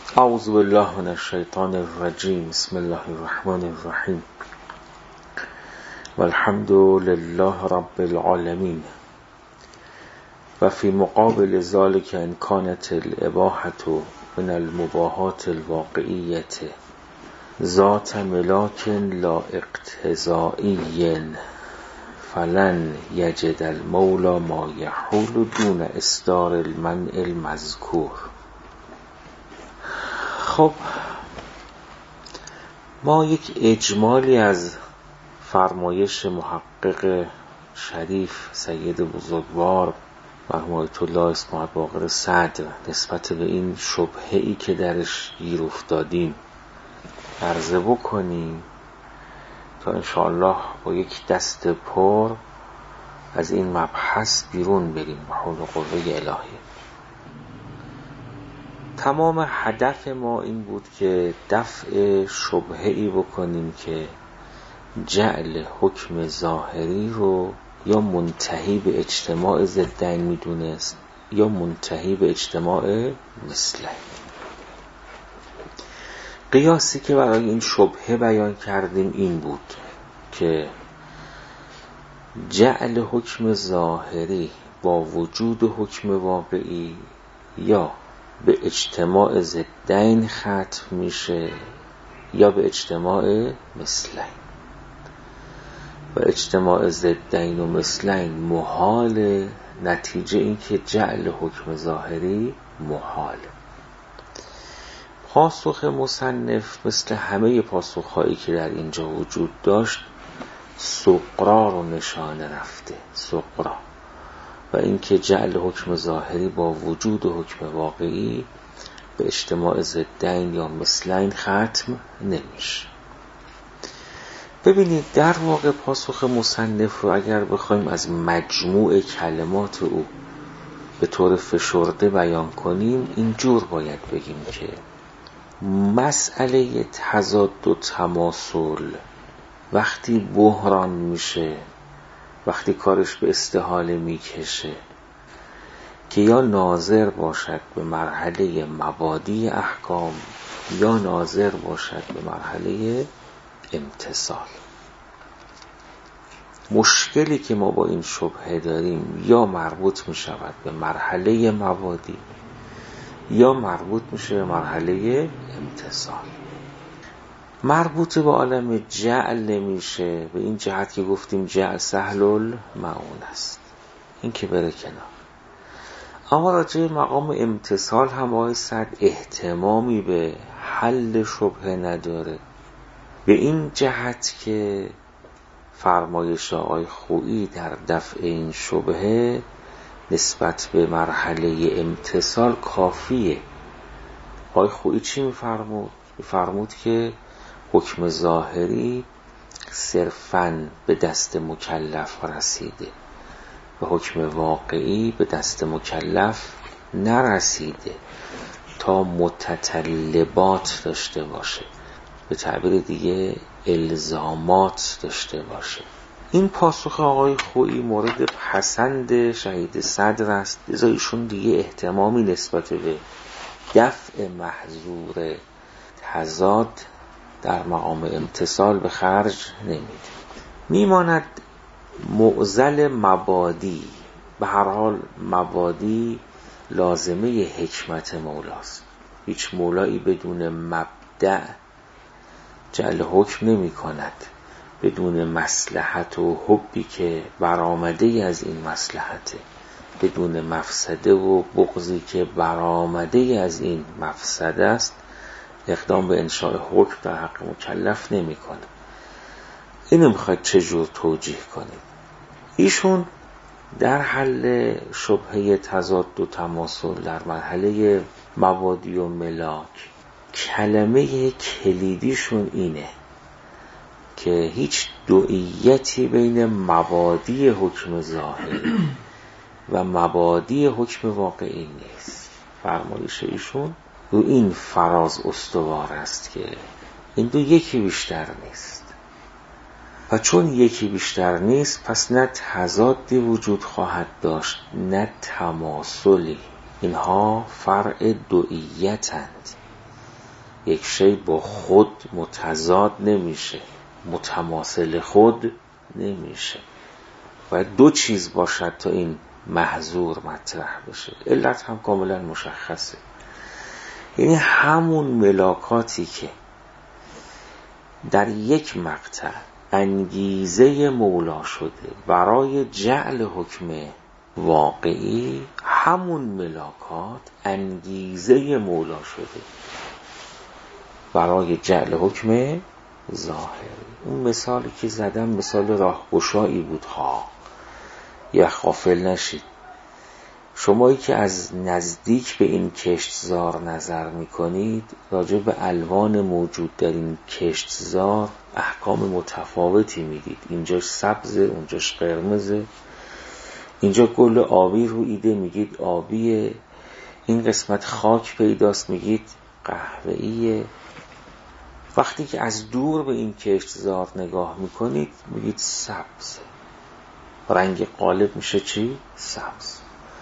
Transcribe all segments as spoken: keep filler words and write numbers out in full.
اعوذ بالله من الشیطان الرجیم. بسم الله الرحمن الرحیم. والحمد لله رب العالمین. و فی مقابل ذلك ان كانت الاباحة من المباحات الواقعیة ذات ملاک لا اقتضائی فلن یجد المولى ما یحول دون اصدار المنع المذکور. خب ما یک اجمالی از فرمایش محقق شریف سید بزرگوار مرحوم آیت الله اسماعیل باقر صدر نسبت به این شبهه‌ای که درش گیر افتادیم عرضه بکنیم تا انشاءالله با یک دست پر از این مبحث بیرون بریم به حول و قوه الهی. تمام هدف ما این بود که دفع شبهه‌ای بکنیم که جعل حکم ظاهری رو یا منتهی به اجتماع ضدین میدونست یا منتهی به اجتماع مثلین. قیاسی که برای این شبهه بیان کردیم این بود که جعل حکم ظاهری با وجود حکم واقعی یا به اجتماع ضدین ختم میشه یا به اجتماع مثلین. و اجتماع ضدین و مثلین محال، نتیجه این که جعل حکم ظاهری محال. پاسخ مصنف مثل همه پاسخهایی که در اینجا وجود داشت سقرا رو نشانه رفته. سقرا و اینکه جعل حکم ظاهری با وجود حکم واقعی به اجتماع ضدین یا مثلین ختم نمیشه. ببینید در واقع پاسخ مصنف رو اگر بخوایم از مجموع کلمات او به طور فشرده بیان کنیم اینجور باید بگیم که مسئله تضاد و تماثل وقتی بحران میشه، وقتی کارش به استحاله میکشه که یا ناظر باشد به مرحله مبادی احکام یا ناظر باشد به مرحله امتثال. مشکلی که ما با این شبهه داریم یا مربوط می شود به مرحله مبادی یا مربوط میشه به مرحله امتثال. مربوط به عالم جعل نمیشه به این جهت که گفتیم جعل سهل المعون است، این که بره کنار. اما راجع مقام امتثال هم آقای صد اهتمامی به حل شبهه نداره، به این جهت که فرمایش آقای خویی در دفع این شبهه نسبت به مرحله امتثال کافیه. آقای خویی چی میفرمود؟ میفرمود که حکم ظاهری صرفاً به دست مکلف رسیده و حکم واقعی به دست مکلف نرسیده تا متطلبات داشته باشه، به تعبیر دیگه الزامات داشته باشه. این پاسخ آقای خویی مورد پسند شهید صدر است، لذا ایشون دیگه اهتمامی نسبت به دفع محظور تضاد در مقام امتثال به خرج نمیده. میماند معضل مبادی. به هر حال مبادی لازمه حکمت مولاست. هیچ مولایی بدون مبدأ جعل حکم نمی کند، بدون مصلحت و حبی که برآمده از این مصلحته، بدون مفسده و بغضی که برآمده از این مفسده است اقدام به انشاء حکم در حق مکلف نمی کنه. اینو میخواید چجور توجیه کنید؟ ایشون در حل شبهه تضاد و تماثل در مرحله مبادی و ملاک کلمه کلیدیشون اینه که هیچ دوئیتی بین مبادی حکم ظاهری و مبادی حکم واقعی نیست. فرمایش ایشون رو این فراز استوار است که این دو یکی بیشتر نیست و چون یکی بیشتر نیست پس نه تضادی وجود خواهد داشت نه تماثلی. اینها فرع دوئیتند. یک شی با خود متضاد نمیشه، متماثل خود نمیشه. باید دو چیز باشد تا این محظور مطرح بشه. علت هم کاملا مشخصه، یعنی همون ملاکاتی که در یک مقطع انگیزه مولا شده برای جعل حکم واقعی، همون ملاکات انگیزه مولا شده برای جعل حکم ظاهری. اون مثالی که زدم مثال راهگشایی بود ها، یا غافل نشید. شمایی که از نزدیک به این کشتزار نظر میکنید، راجع به الوان موجود در این کشتزار احکام متفاوتی میدید. اینجاش سبزه، اونجاش قرمزه، اینجا گل آبی رو ایده میگید آبیه، این قسمت خاک پیداست میگید قهوه‌ایه. وقتی که از دور به این کشتزار نگاه میکنید میگید سبزه، رنگ غالب میشه چی؟ سبز.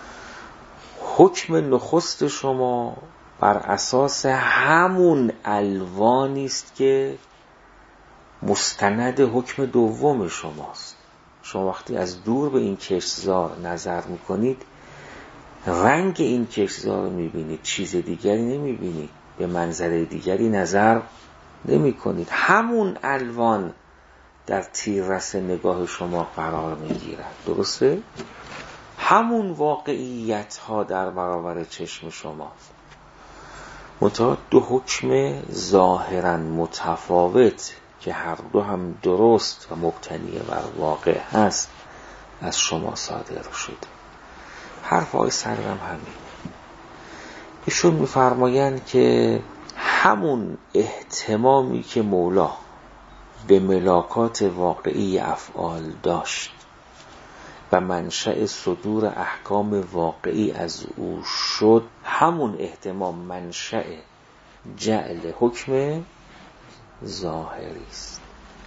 حکم نخست شما بر اساس همون الوانی است که مستند حکم دوم شماست. شما وقتی از دور به این کشتزار نظر میکنید، رنگ این کشتزار رو میبینید، چیز دیگری نمیبینید، به منظره دیگری نظر نمی کنید. همون الوان در تیررس نگاه شما قرار میگیرد. درسته؟ همون واقعیت ها در برابر چشم شما، منتها دو حکم ظاهرا متفاوت که هر دو هم درست و مبتنی بر واقع هست از شما صادر شده. حرف آقای سردم همین. ایشون میفرمایند که همون اهتمامی که مولا به ملاکات واقعی افعال داشت و منشأ صدور احکام واقعی از او شد، همون اهتمام منشأ جعل حکم ظاهری است.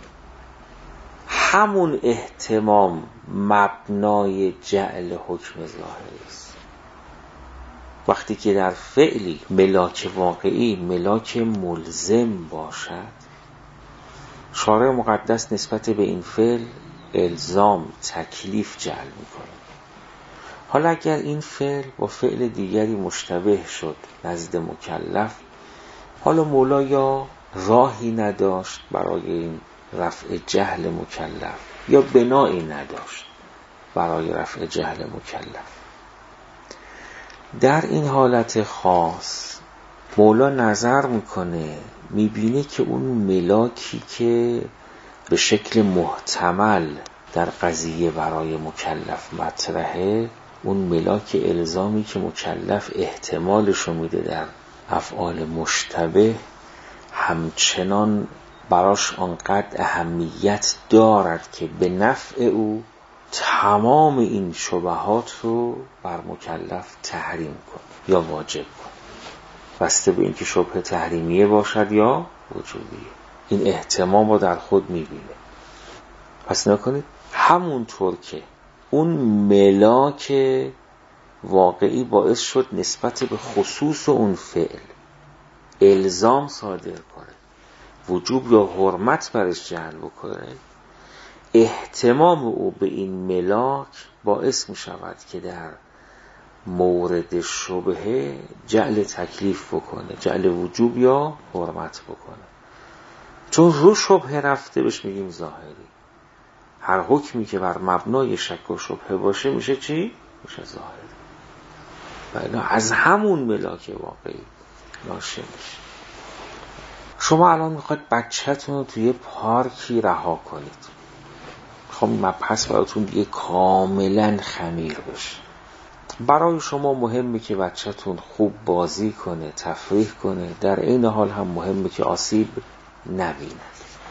همون اهتمام مبنای جعل حکم ظاهری است. وقتی که در فعلی ملاک واقعی ملاک ملزم باشد، شارع مقدس نسبت به این فعل الزام، تکلیف جعل میکنه. حالا اگر این فعل با فعل دیگری مشتبه شد نزد مکلف، حالا مولا یا راهی نداشت برای این رفع جهل مکلف یا بنایی نداشت برای رفع جهل مکلف. در این حالت خاص مولا نظر میکنه، میبینه که اون ملاکی که به شکل محتمل در قضیه برای مکلف مطرحه، اون ملاک الزامی که مکلف احتمالشو میده در افعال مشتبه، همچنان براش آنقدر اهمیت دارد که به نفع او تمام این شبهات رو بر مکلف تحریم کن یا واجب کن، بسته به اینکه شبهه تحریمیه باشد یا وجوبیه. این احتمام رو در خود میبینه. پس نکنید همونطور که اون ملاک واقعی باعث شد نسبت به خصوص اون فعل الزام صادر کنه، وجوب یا حرمت برش جعل بکنه، احتمام او به این ملاک باعث می شود که در مورد شبهه جعل تکلیف بکنه، جعل وجوب یا حرمت بکنه. چون رو شبهه رفته بهش میگیم ظاهری. هر حکمی که بر مبنای شک و شبهه باشه میشه چی؟ میشه ظاهری. بله، از همون ملاک واقعی ناشی میشه. شما الان میخواید بچه‌تون رو توی پارکی رها کنید. خب مبحث براتون دیگه کاملا خمیر بشه. برای شما مهمه که بچه‌تون خوب بازی کنه، تفریح کنه، در این حال هم مهمه که آسیب نبینه.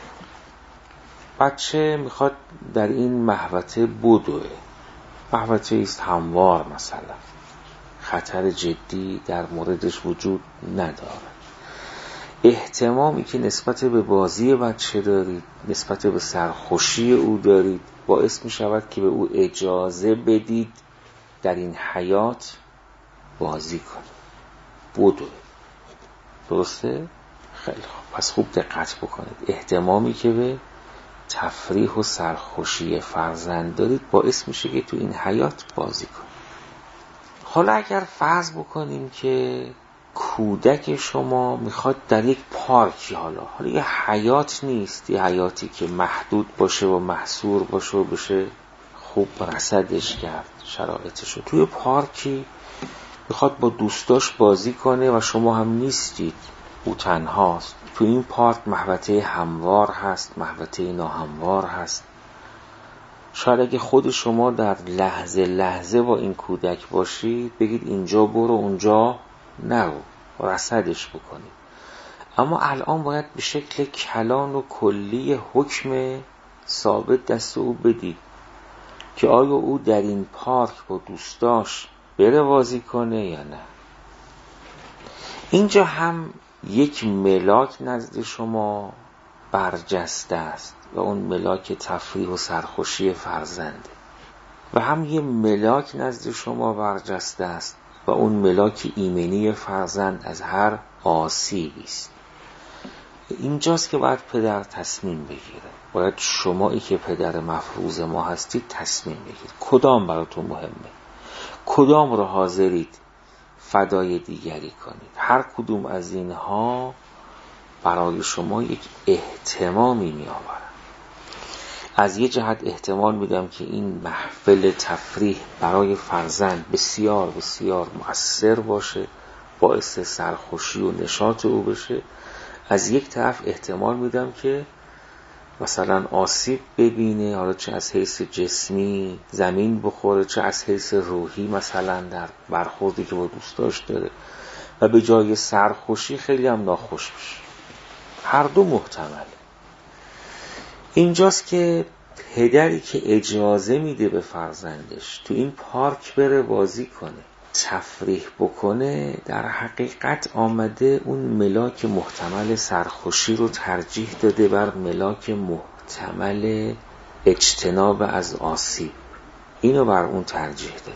بچه میخواد در این محوطه بدوه، محوطه ایست هموار، مثلا خطر جدی در موردش وجود نداره. احتمامی که نسبت به بازی بچه دارید، نسبت به سرخوشی او دارید، باعث می شود که به او اجازه بدید در این حیات بازی کنه، بدوه. درسته؟ خیلی خوب، پس خوب دقت بکنید. اهتمامی که به تفریح و سرخوشی فرزند دارید باعث میشه که تو این حیات بازی کنید. حالا اگر فرض بکنیم که کودک شما میخواد در یک پارکی، حالا حالا یه حیات نیست، یه حیاتی که محدود باشه و محصور باشه و بشه خوب رصدش کرد شرایطشو، توی پارکی میخواد با دوستاش بازی کنه و شما هم نیستید، او تنهاست. تو این پارک محوطه هموار هست، محوطه ناهموار هست. شاید اگه خود شما در لحظه لحظه با این کودک باشید بگید اینجا برو اونجا نرو، رصدش بکنید. اما الان باید به شکل کلان و کلی حکم ثابت دست او بدید که آیا او در این پارک با دوستاش بره بازی کنه یا نه. اینجا هم یک ملاک نزد شما برجسته است و اون ملاک تفریح و سرخوشی فرزنده، و هم یه ملاک نزد شما برجسته است و اون ملاک ایمنی فرزند از هر آسیبی است. اینجاست که باید پدر تصمیم بگیره. باید شمایی که پدر مفروض ما هستید تصمیم بگیرید کدام براتون مهمه، کدام رو حاضرید فدای دیگری کنید. هر کدوم از اینها برای شما یک احتمامی می آورد. از یه جهت احتمال میدم که این محفل تفریح برای فرزند بسیار بسیار مؤثر باشه، باعث سرخوشی و نشاط او بشه. از یک طرف احتمال میدم که مثلا آسیب ببینه، حالا چه از حیث جسمی زمین بخوره، چه از حیث روحی مثلا در برخوردی که با دوستاش داره و به جای سرخوشی خیلی هم ناخوش بشه. هر دو محتمله. اینجاست که پدری که اجازه میده به فرزندش تو این پارک بره بازی کنه، تفریح بکنه، در حقیقت آمده اون ملاک محتمل سرخوشی رو ترجیح داده بر ملاک محتمل اجتناب از آسیب. اینو بر اون ترجیح داده.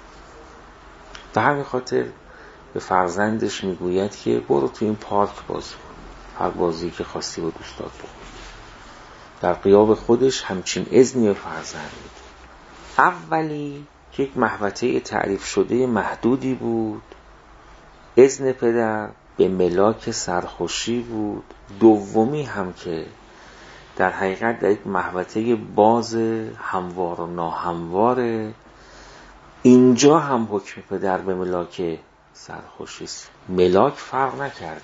به همین خاطر به فرزندش میگوید که برو تو این پارک بازی کن، هر بازی که خواستی با دوستات بکن. در غیاب خودش همچین اذنی به فرزند میده. اولی که یک محوطه تعریف شده محدودی بود، اذن پدر به ملاک سرخوشی بود. دومی هم که در حقیقت در یک محوطه باز هموار و ناهمواره، اینجا هم حکم پدر به ملاک سرخوشی است. ملاک فرق نکرده،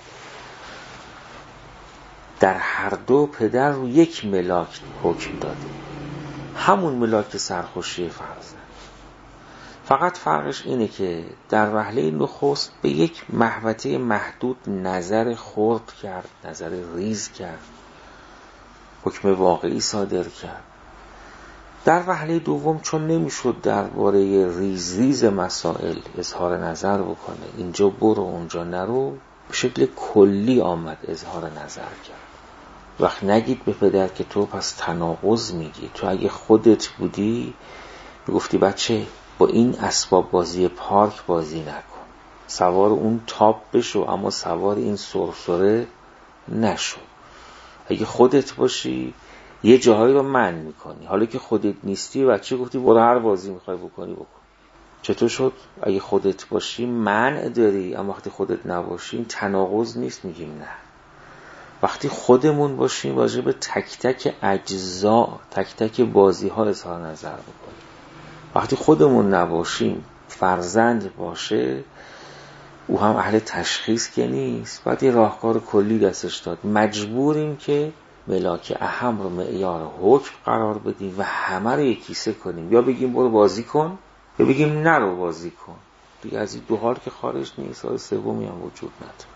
در هر دو پدر رو یک ملاک حکم داده، همون ملاک سرخوشی فرزند. فقط فرقش اینه که در وهله نخست به یک محوطه محدود نظر خرد کرد، نظر ریز کرد، حکم واقعی صادر کرد. در وهله دوم چون نمیشد درباره ریز ریز مسائل اظهار نظر بکنه، اینجا برو اونجا نرو، به شکل کلی آمد اظهار نظر کرد. وقت نگید به پدر که تو پس تناقض میگی، تو اگه خودت بودی میگفتی بچه با این اسباب بازی پارک بازی نکن، سوار اون تاپ بشو اما سوار این سرسره نشو. اگه خودت باشی یه جاهایی رو منع میکنی، حالا که خودت نیستی بچه گفتی برو هر بازی میخوای بکنی بکن. چطور شد؟ اگه خودت باشی منع داری، اما وقتی خودت نباشی این تناقض نیست. میگیم نه، وقتی خودمون باشیم واجب به تک تک اجزا تک تک بازی ها اظهار نظر بکنیم. وقتی خودمون نباشیم، فرزند باشه، او هم اهل تشخیص که نیست، باید یه راهکار کلی دستش داد. مجبوریم که ملاک اهم رو معیار حکم قرار بدیم و همه رو یکیسه کنیم، یا بگیم برو بازی کن یا بگیم نرو بازی کن. دیگه از این دو حال که خارج نیست، حال سومی هم وجود نداره.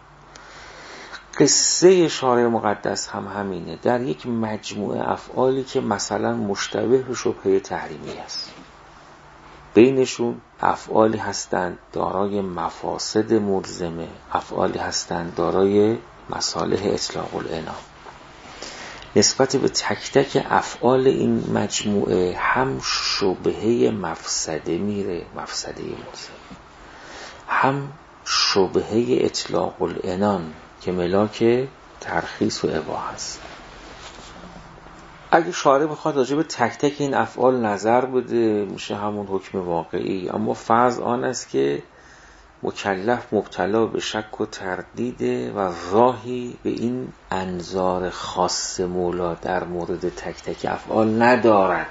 قصه شارع مقدس هم همینه. در یک مجموعه افعالی که مثلا مشتبه به شبهه تحریمی است، بینشون افعالی هستند دارای مفاسد ملزمه، افعالی هستند دارای مصالح اطلاق العنان. نسبت به تک تک افعال این مجموعه هم شبهه مفسده میره، مفسده ملزمه، هم شبهه اطلاق العنان که ملاک ترخیص و اباحه است. اگه شارع بخواد راجع به تک تک این افعال نظر بده میشه همون حکم واقعی، اما فرض آن است که مکلف مبتلا به شک و تردیده و راهی به این انظار خاص مولا در مورد تک تک افعال ندارد،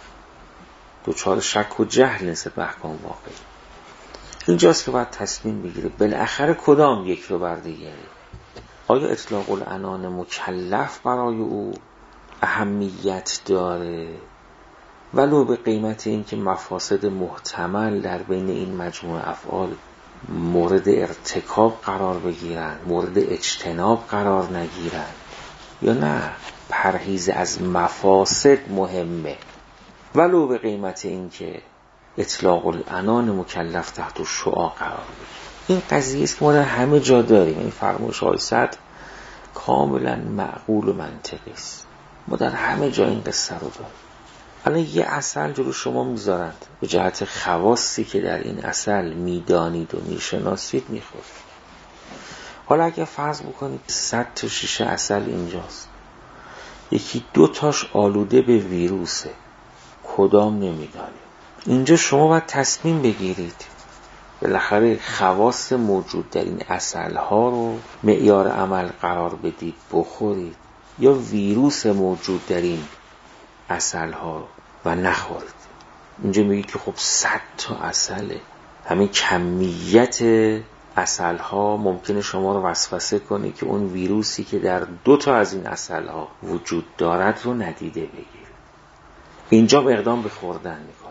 دوچار شک و جهل نسبت به احکام واقعی. اینجاست که باید تصمیم بگیره بالاخره کدام یک رو بر دیگری. آیا اطلاق العنان مکلف برای او اهمیت داره ولو به قیمت این که مفاسد محتمل در بین این مجموعه افعال مورد ارتکاب قرار بگیرن، مورد اجتناب قرار نگیرن، یا نه پرهیز از مفاسد مهمه ولو به قیمت این که اطلاق العنان مکلف تحت شعاع قرار بگیره. این قضیه است که ما در همه جا داریم. این فرمایش های صدر کاملا معقول و منطقی است. ما در همه جا این قصه رو داریم. الان یه اصل جلو شما میذارند به جهت خواصی که در این اصل میدانید و میشناسید میخورید. حالا اگه فرض بکنید صد تا شیشه اصل اینجاست، یکی دو تاش آلوده به ویروسه، کدام نمیدانید. اینجا شما باید تصمیم بگیرید بالاخره خواص موجود در این اصلها رو معیار عمل قرار بدید بخورید، یا ویروس موجود در این اصلها رو و نخورید. اینجا میگید که خب صد تا اصله، همین کمیت اصلها ممکنه شما رو وسوسه کنه که اون ویروسی که در دو تا از این اصلها وجود دارد رو ندیده بگیرید. اینجا اقدام به خوردن میکنید،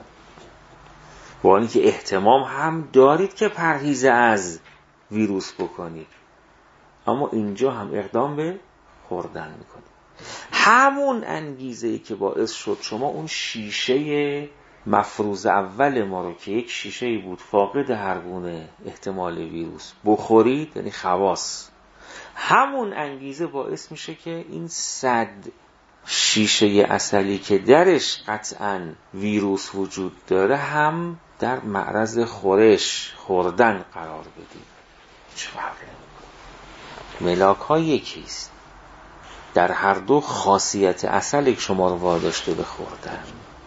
با اینکه احتمام هم دارید که پرهیز از ویروس بکنید، اما اینجا هم اقدام به خوردن میکنید. همون انگیزه‌ای که باعث شد شما اون شیشه مفروض اول ما رو که یک شیشه‌ای بود فاقد هر گونه احتمال ویروس بخورید، یعنی خواص، همون انگیزه باعث میشه که این صد شیشه عسلی که درش قطعاً ویروس وجود داره هم در معرض خورش خوردن قرار بدید. چه فرقی نمی‌کنه. ملاک ها یکیست، در هر دو خاصیت عسل یک شما رو واداشته به خوردن.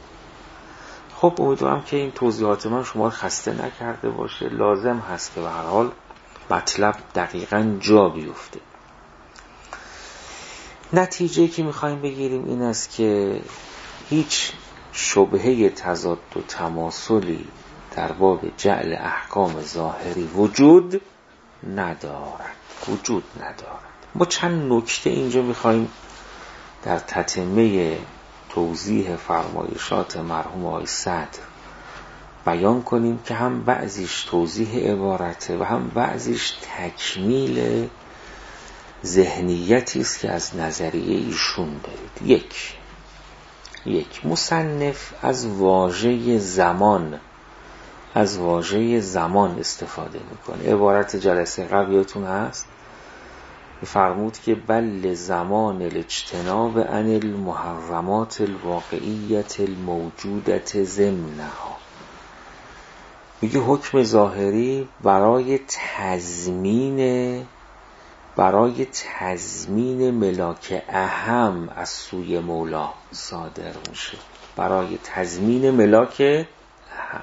خب امیدوارم که این توضیحات من شما رو خسته نکرده باشه. لازم هست که به هر حال مطلب دقیقاً جا بیفته. نتیجه که میخوایم بگیریم این است که هیچ شبهه تضاد و تماثلی در باب جعل احکام ظاهری وجود ندارد وجود ندارد ما چند نکته اینجا میخوایم در تتمه توضیح فرمایشات مرحوم آقای صدر بیان کنیم که هم بعضیش توضیح عبارته و هم بعضیش تکمیل ذهنیتی است که از نظریه ایشون دارید. یک یک مصنف از واژه زمان از واژه زمان استفاده میکنه. عبارت جلسه قبلیتون هست فرمود که بل زمان الاجتناب عن المحرمات الواقعیت الموجودت ضمنها. میگه حکم ظاهری برای تضمین برای تضمین ملاک اهم از سوی مولا صادر میشه، برای تضمین ملاک اهم.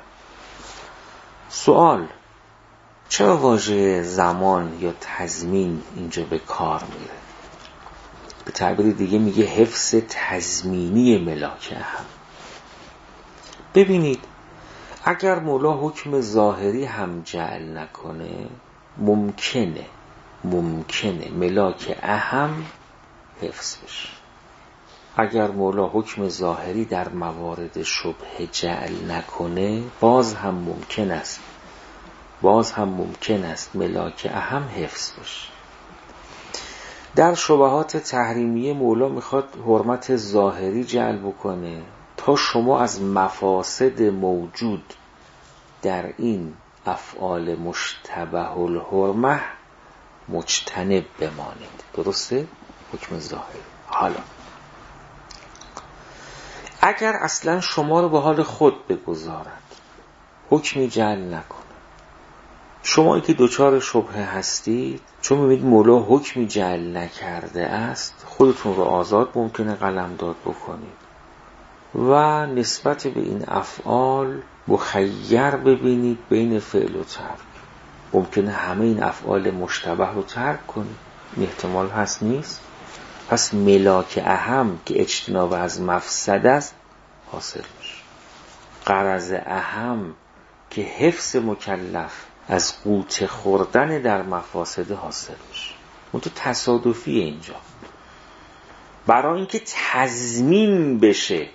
سوال: چرا واژه زمان یا تضمین اینجا به کار میره؟ به تعبیر دیگه میگه حفظ تضمینی ملاک اهم. ببینید اگر مولا حکم ظاهری هم جعل نکنه ممکنه ممکنه ملاک اهم حفظ بشه. اگر مولا حکم ظاهری در موارد شبه جعل نکنه باز هم ممکن است باز هم ممکن است ملاک اهم حفظ بشه. در شبهات تحریمیه مولا میخواد حرمت ظاهری جعل بکنه تا شما از مفاسد موجود در این افعال مشتبه الحرمه مجتنب بمانید. درسته؟ حکم ظاهری. حالا اگر اصلا شما رو به حال خود بگذارد، حکمی جعل نکنه، شما که دوچار شبهه هستید، چون میبینید مولا حکمی جعل نکرده است، خودتون رو آزاد ممکنه قلمداد بکنید و نسبت به این افعال مخیر ببینید بین فعل و ترک. ممکنه همه این افعال مشتبه رو ترک کنید، این احتمال هست نیست. پس ملاک اهم که اجتناب از مفسد است حاصل میشه. غرض اهم که حفظ مکلف از قوت خوردن در مفاسد حاصل میشه. اون تو تصادفیه اینجا. برای اینکه تضمین بشه،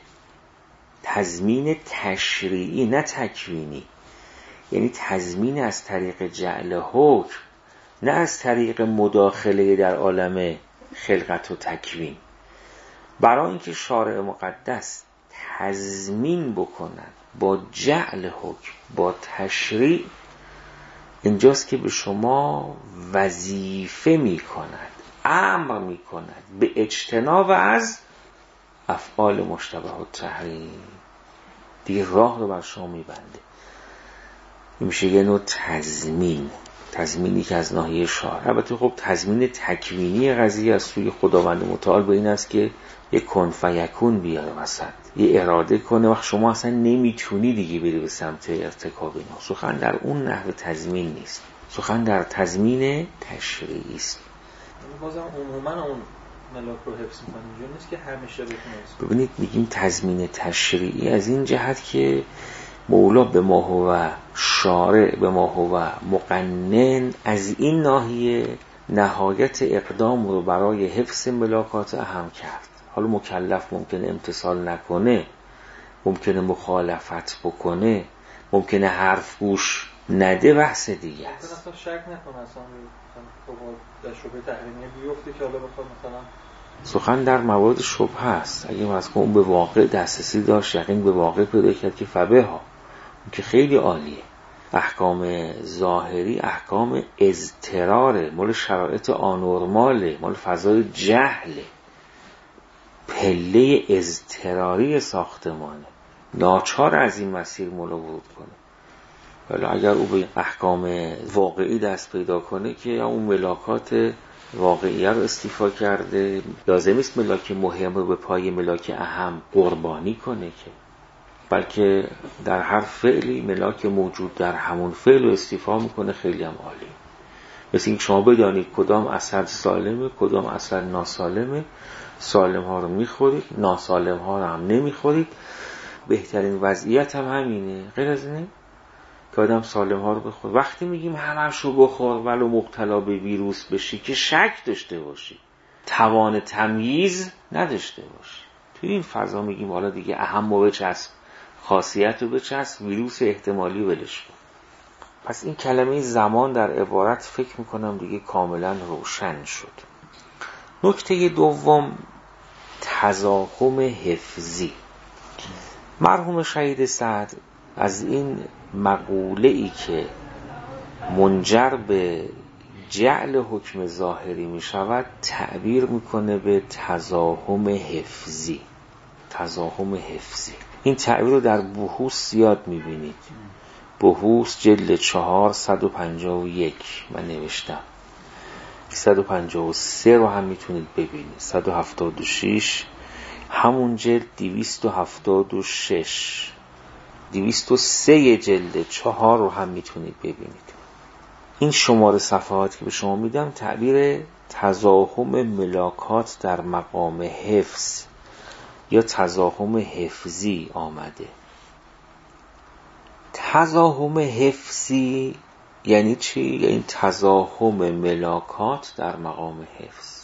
تضمین تشریعی نه تکوینی، یعنی تضمین از طریق جعل حکم نه از طریق مداخله در عالم خلقت و تکوین. برای اینکه شارع مقدس تضمین بکند با جعل حکم، با تشریع، اینجاست که به شما وظیفه می کند، امر می کند به اجتناب از افعال مشتبه و تحریم. دیگه راه رو بر شما می بنده. این میشه یه نوع تضمین، تضمینی که از ناحیه شارع. البته خب تضمین تکوینی قضیه از سوی خداوند متعال به این است که یک کن فیکون بیاره وسط، یه اراده کنه، وقت شما اصلا نمیتونی دیگه بری به سمت ارتکاب اینا. سخن در اون نحو تضمین نیست، سخن در تضمین تشریعی است. بازم عموما اون ملاک رو حفظ می‌کنه، اینجوری نیست که همیشه بتونه. ببینید میگیم تضمین تشریعی از این جهت که مولا به ما هو شارع، به ما هو مقنن، از این ناحیه نهایت اقدام رو برای حفظ ملاکات اهم کرد. حالا مکلف ممکنه امتثال نکنه، ممکنه مخالفت بکنه، ممکنه حرف گوش نده، بحث دیگه است. اصلا شک نکنه، اصلا در شبهه تحریمیه بیفته که حالا بخواد مثلا سخن در موارد شبهه است. اگه مثلا اون به واقع دسترسی داشت، یقین به واقع پیدا کرد که فبه ها، که خیلی عالیه. احکام ظاهری احکام اضطراره، مال شرایط آنورماله، مال فضای جهله، پله اضطراری ساختمانه، ناچار از این مسیر مولا ورود کنه. ولی اگر او به احکام واقعی دست پیدا کنه که یا اون ملاکات واقعیه رو استیفا کرده، لازم است ملاک مهم رو به پای ملاک اهم قربانی کنه که، بلکه در هر فعلی ملاک موجود در همون فعل رو استیفا میکنه. خیلی هم عالی. مثل اینکه شما بدانید کدام اثر سالمه، کدام اثر ناسالمه، سالم ها رو میخورید، ناسالم ها رو هم نمیخورید. بهترین وضعیت هم همینه، غیر از اینه که آدم سالم ها رو بخور. وقتی میگیم همش رو بخور ولو مبتلا به ویروس بشی که شک داشته باشی، توان تمییز نداشته باشی. توی این فضا میگیم حالا دیگه اهم و بچسب، خاصیت رو بچسب، ویروس احتمالی ولش کن. پس این کلمه زمان در عبارت فکر میکنم دیگه کاملا روشن شد. نکته دوم، تزاحم حفظی. مرحوم شهید سعد از این مقوله ای که منجر به جعل حکم ظاهری می شود تعبیر میکنه به تزاحم حفظی. تزاحم حفظی این تعبیر رو در بحوث زیاد میبینید. بحوث جلد چهار صد و پنجاه و یک من نوشتم، صد و پنجاه و سه رو هم میتونید ببینید، صد و هفتاد و شش، همون جلد دویست و هفتاد و شش، دویست و سه جلد چهار رو هم میتونید ببینید. این شماره صفحات که به شما میدم تعبیر تزاحم ملاکات در مقام حفظ یا تزاحم حفظی آمده. تزاحم حفظی یعنی چی؟ یعنی تزاحم ملاکات در مقام حفظ.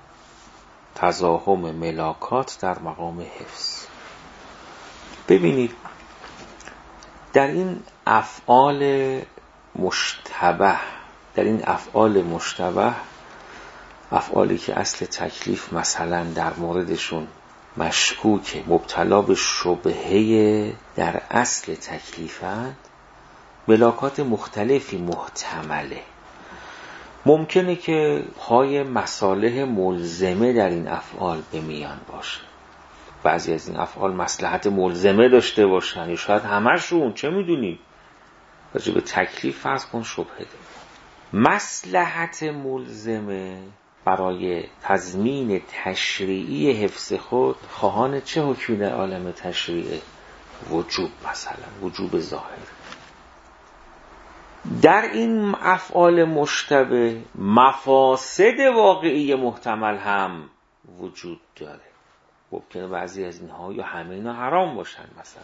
تزاحم ملاکات در مقام حفظ. ببینید در این افعال مشتبه، در این افعال مشتبه، افعالی که اصل تکلیف مثلا در موردشون مشکوک، مبتلا به شبهه در اصل تکلیفند، ملاکات مختلفی محتمله. ممکنه که پای مصالح ملزمه در این افعال به میان باشه. بعضی از این افعال مصلحت ملزمه داشته باشن یا شاید همشون، چه میدونیم. راجع به تکلیف فرض کن شبهه داره. مصلحت ملزمه برای تضمین تشریعی حفظ خود خواهان چه حکمی در عالم تشریعه؟ وجوب، مثلا وجوب ظاهر. در این افعال مشتبه مفاسد واقعی محتمل هم وجود داره. ممکنه بعضی از اینها یا همه اینا حرام باشن. مثلا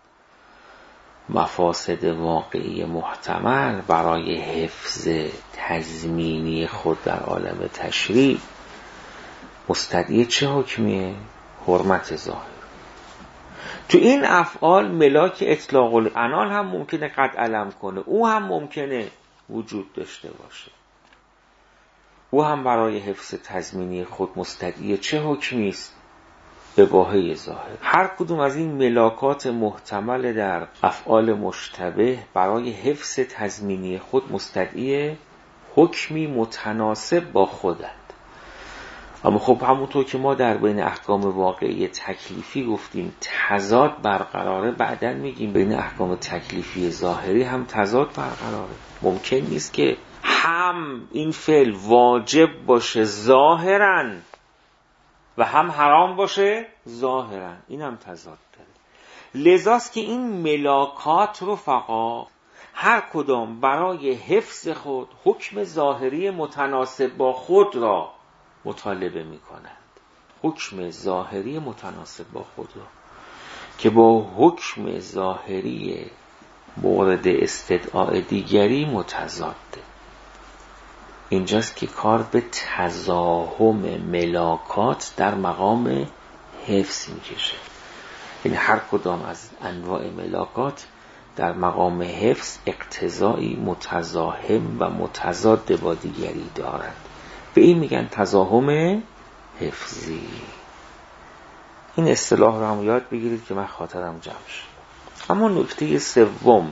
مفاسد واقعی محتمل برای حفظ تضمینی خود در عالم تشریع مستدعی چه حکمیه؟ حرمت ظاهر. تو این افعال ملاک اطلاق العنان هم ممکنه قد علم کنه، او هم ممکنه وجود داشته باشه. او هم برای حفظ تضمینی خود مستدعی چه حکمی است؟ اباحه ظاهر. هر کدوم از این ملاکات محتمل در افعال مشتبه برای حفظ تضمینی خود مستدعی حکمی متناسب با خودند. اما خب همونطور که ما در بین احکام واقعی تکلیفی گفتیم تضاد برقراره، بعداً میگیم بین احکام تکلیفی ظاهری هم تضاد برقراره. ممکن نیست که هم این فعل واجب باشه ظاهراً و هم حرام باشه ظاهراً، این هم تضاد داره. لذاست که این ملاکات رفقا هر کدام برای حفظ خود حکم ظاهری متناسب با خود را مطالبه می کنند. حکم ظاهری متناسب با خود را که با حکم ظاهری مورد استدعاء دیگری متضاده. اینجاست که کار به تزاحم ملاکات در مقام حفظ میکشه. یعنی هر کدام از انواع ملاکات در مقام حفظ اقتضایی متزاحم و متضاد با دیگری دارند. به این میگن تزاحم حفظی. این اصطلاح رو هم یاد بگیرید که من خاطرم جمع شد. اما نکته سوم،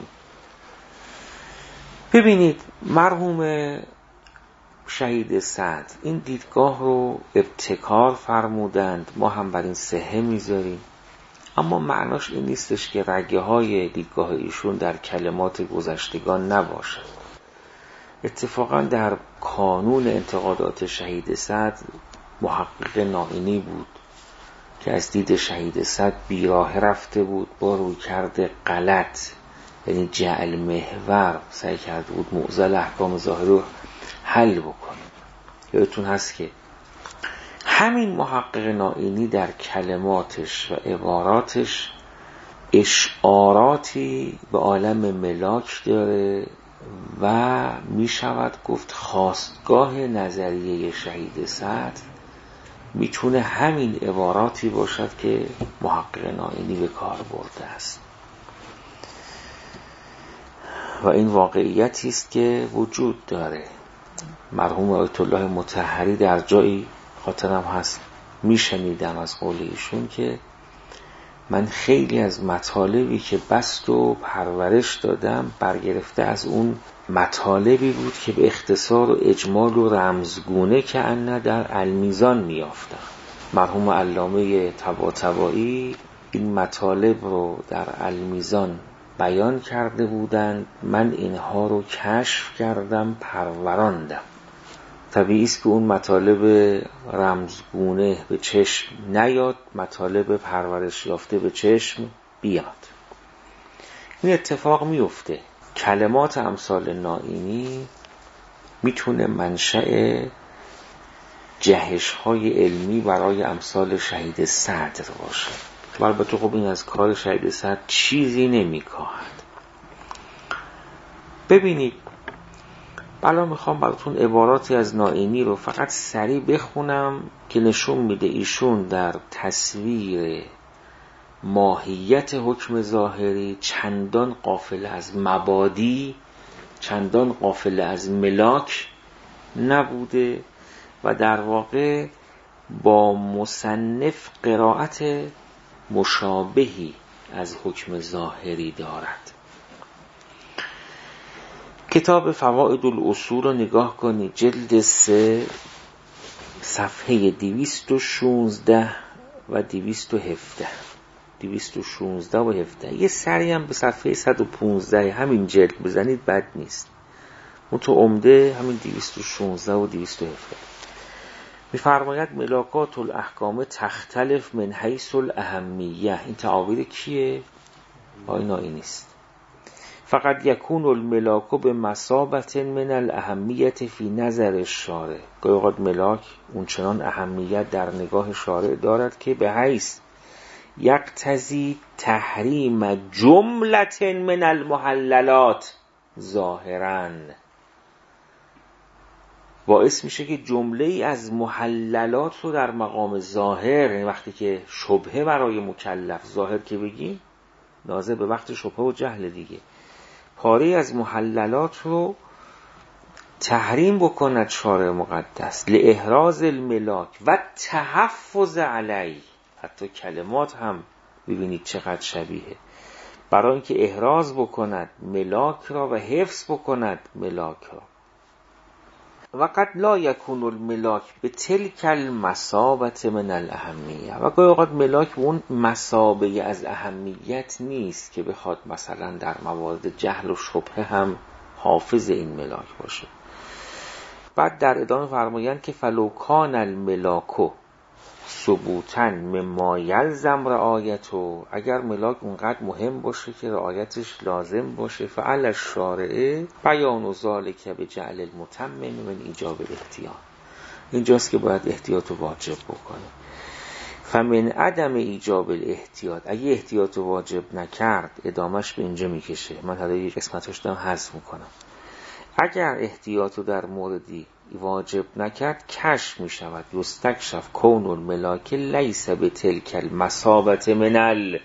ببینید مرحوم شهید سعد این دیدگاه رو ابتکار فرمودند، ما هم بر این صحه میذاریم، اما معناش این نیستش که رگه های دیدگاه ایشون در کلمات گذشتگان نباشد. اتفاقا در کانون انتقادات شهید سعد محقق نائینی بود که از دید شهید سعد بیراه رفته بود، با رویکرد غلط یعنی جعل محور سعی کرده بود معضل احکام ظاهری رو حل بکنه. یادتون هست که همین محقق نائینی در کلماتش و عباراتش اشعاراتی به عالم ملاک داره و می شود گفت خواستگاه نظریه شهید سعد میتونه همین عباراتی باشد که محقق نائینی به کار برده است. و این واقعیتی است که وجود داره. مرحوم آیت الله مطهری در جایی خاطرم هست میشنیدم از قول ایشون که من خیلی از مطالبی که بست و پرورش دادم برگرفته از اون مطالبی بود که به اختصار و اجمال و رمزگونه که ان در المیزان میافتم. مرحوم علامه طباطبایی این مطالب رو در المیزان بیان کرده بودند، من اینها رو کشف کردم، پروراندم. طبیعی است که اون مطالب رمزگونه به چشم نیاد، مطالب پرورش یافته به چشم بیاد. این اتفاق میفته. کلمات امثال نائینی میتونه منشأ جهش های علمی برای امثال شهید سعد باشه. البته خب این از کار شهید سعد چیزی نمیکاهد. ببینید الان میخوام براتون عباراتی از نائینی رو فقط سریع بخونم که نشون میده ایشون در تصویر ماهیت حکم ظاهری چندان غافل از مبادی، چندان غافل از ملاک نبوده و در واقع با مصنف قرائت مشابهی از حکم ظاهری دارد. کتاب فوائد الاصول رو نگاه کنید، جلد سه صفحه دویست و شانزده و دویست و هفده دویست و شانزده و هفده. یه سری هم به صفحه صد و پانزده همین جلد بزنید بد نیست. اون تو عمده همین دویست و شانزده و دویست و هفده می‌فرماید ملاکات الاحکام تختلف من حیث الاهمیه. این تعابیر کیه؟ آینایی نیست. فقط یکون الملاک به مثابت من الاهمیه فی نظر الشارع. گاهی اوقات ملاک اون چنان اهمیت در نگاه شارع دارد که به حیث یقتضی تحریم جملة من المحللات ظاهراً، باعث میشه که جمله ای از محللات رو در مقام ظاهر، یعنی وقتی که شبهه برای مکلف، ظاهر که بگیم ناظر به وقت شبهه و جهل دیگه، پاره از محللات رو تحریم بکند شارع مقدس لاحراز الملاک و تحفظ علی. حتی کلمات هم ببینید چقدر شبیه، برای اینکه احراز بکند ملاک را و حفظ بکند ملاک را. و قد لا یکون الملاک به تلک المثابه من الاهمیه. و گاهی اوقات ملاک اون مثابه از اهمیت نیست که بخواد مثلا در موارد جهل و شبهه هم حافظ این ملاک باشه. بعد در ادامه فرمایند که فلو کان الملاکو ثبوتاً مما یلزم رعایتو، اگر ملاک اونقدر مهم باشه که رعایتش لازم باشه، فعل الشارع بیان ذلک بجعل المتمم من ایجاب الاحتیاط. اینجاست که باید احتیاط واجب بکنه. فمن عدم ایجاب الاحتیاط، اگه احتیاط واجب نکرد ادامش به اینجا میکشه، من حالا یک قسمتش دارم حذف میکنم. اگر احتیاطو در موردی واجب نکرد کشف می شود یستکشف کون الملاک لیس به تلک المثابه من الاهمیه.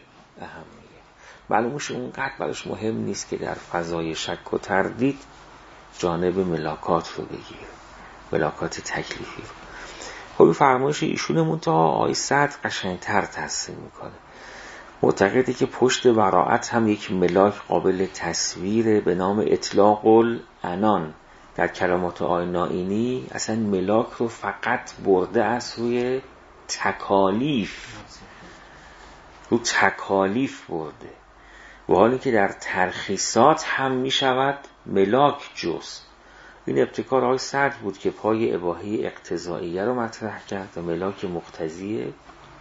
معلومش اونقدر براش مهم نیست که در فضای شک و تردید جانب ملاکات رو بگیر، ملاکات تکلیفی رو. خب فرمایش ایشون منتها آیه صد قشنگتر تصحیح میکنه. معتقده که پشت براءت هم یک ملاک قابل تصویره به نام اطلاق العنان. در کلمات آیه نائینی اصلا ملاک رو فقط برده از روی تکالیف، رو تکالیف برده، و حالی که در ترخیصات هم می شود ملاک جز. این ابتکار آیه صد بود که پای اباحه اقتضائیه رو مطرح کرد و ملاک مقتضی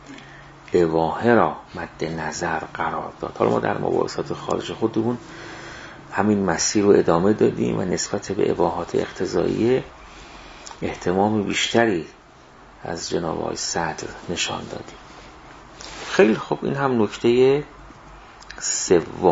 اباحه را مد نظر قرار داد. حالا ما در مباحثات خارج خودمون همین مسیر رو ادامه دادیم و نسبت به اباحات اقتضائیه اهتمام بیشتری از جناب آقای صدر نشان دادیم. خیلی خوب، این هم نکته سوم.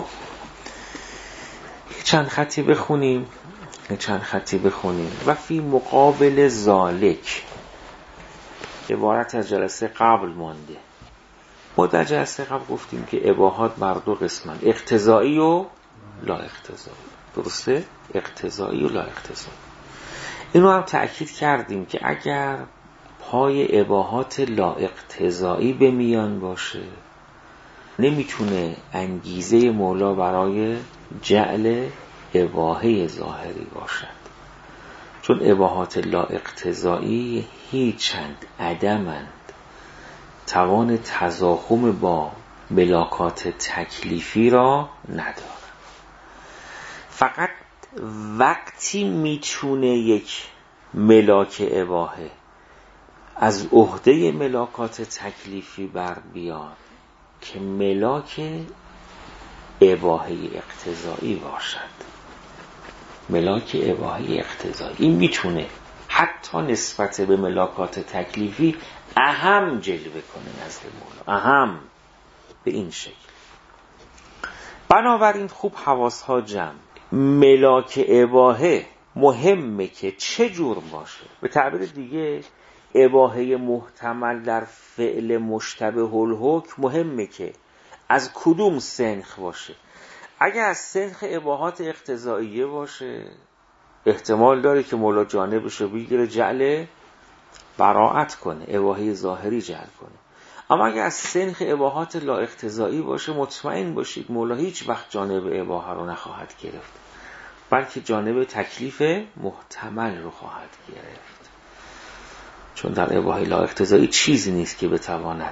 چند خطی بخونیم چند خطی بخونیم و فی مقابل ذالک، عبارت از جلسه قبل مانده. ما در جلسه قبل گفتیم که اباحات بر دو قسمن، اقتضایی و لا اقتضایی. درسته؟ اقتضایی و لا اقتضایی. اینو هم تأکید کردیم که اگر پای اباحات لا اقتضایی به میان باشه نمیتونه انگیزه مولا برای جعل اباحه ظاهری باشد، چون اباحات لا اقتضایی هیچند عدمند، توان تضاخم با ملاکات تکلیفی را ندارد. فقط وقتی میتونه یک ملاک اباحه از عهده ملاکات تکلیفی بر بیاد که ملاک اباحه اقتضایی باشد. ملاک اباحه اقتضایی این میتونه حتی نسبت به ملاکات تکلیفی اهم جلوه کنه نزد مولا، اهم به این شکل. بنابراین خوب حواسها جمع. ملاک اباحه مهمه که چه جور باشه. به تعبیر دیگه اباحه محتمل در فعل مشتبه الحکم مهمه که از کدوم سنخ باشه. اگه از سنخ اباحات اقتضائیه باشه احتمال داره که مولا جانبش رو بگیره جعل براءت کنه، اباحه ظاهری جعل کنه. اما اگه از سنخ اباحات لا اقتضایی باشه مطمئن باشید مولا هیچ وقت جانب اباحه رو نخواهد گرفت، بلکه جانب تکلیف محتمل رو خواهد گرفت، چون در اباحه لا اقتضایی چیزی نیست که بتواند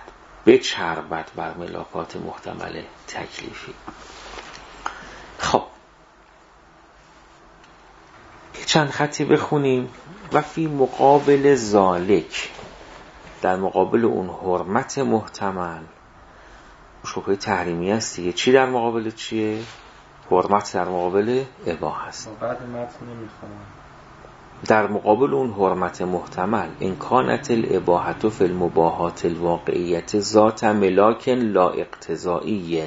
بچربد بر ملاکات محتمل تکلیفی. خب چند خطی بخونیم. و فی مقابل ذالک، در مقابل اون حرمت محتمل، شبهه تحریمی است دیگه. چی در مقابل چیه؟ حرمت در مقابل اباحه است. بعد متن نمیخونم. در مقابل اون حرمت محتمل، ان کانت الاباحه فی المباحات الواقعیه ذات ملاک لا اقتضایی.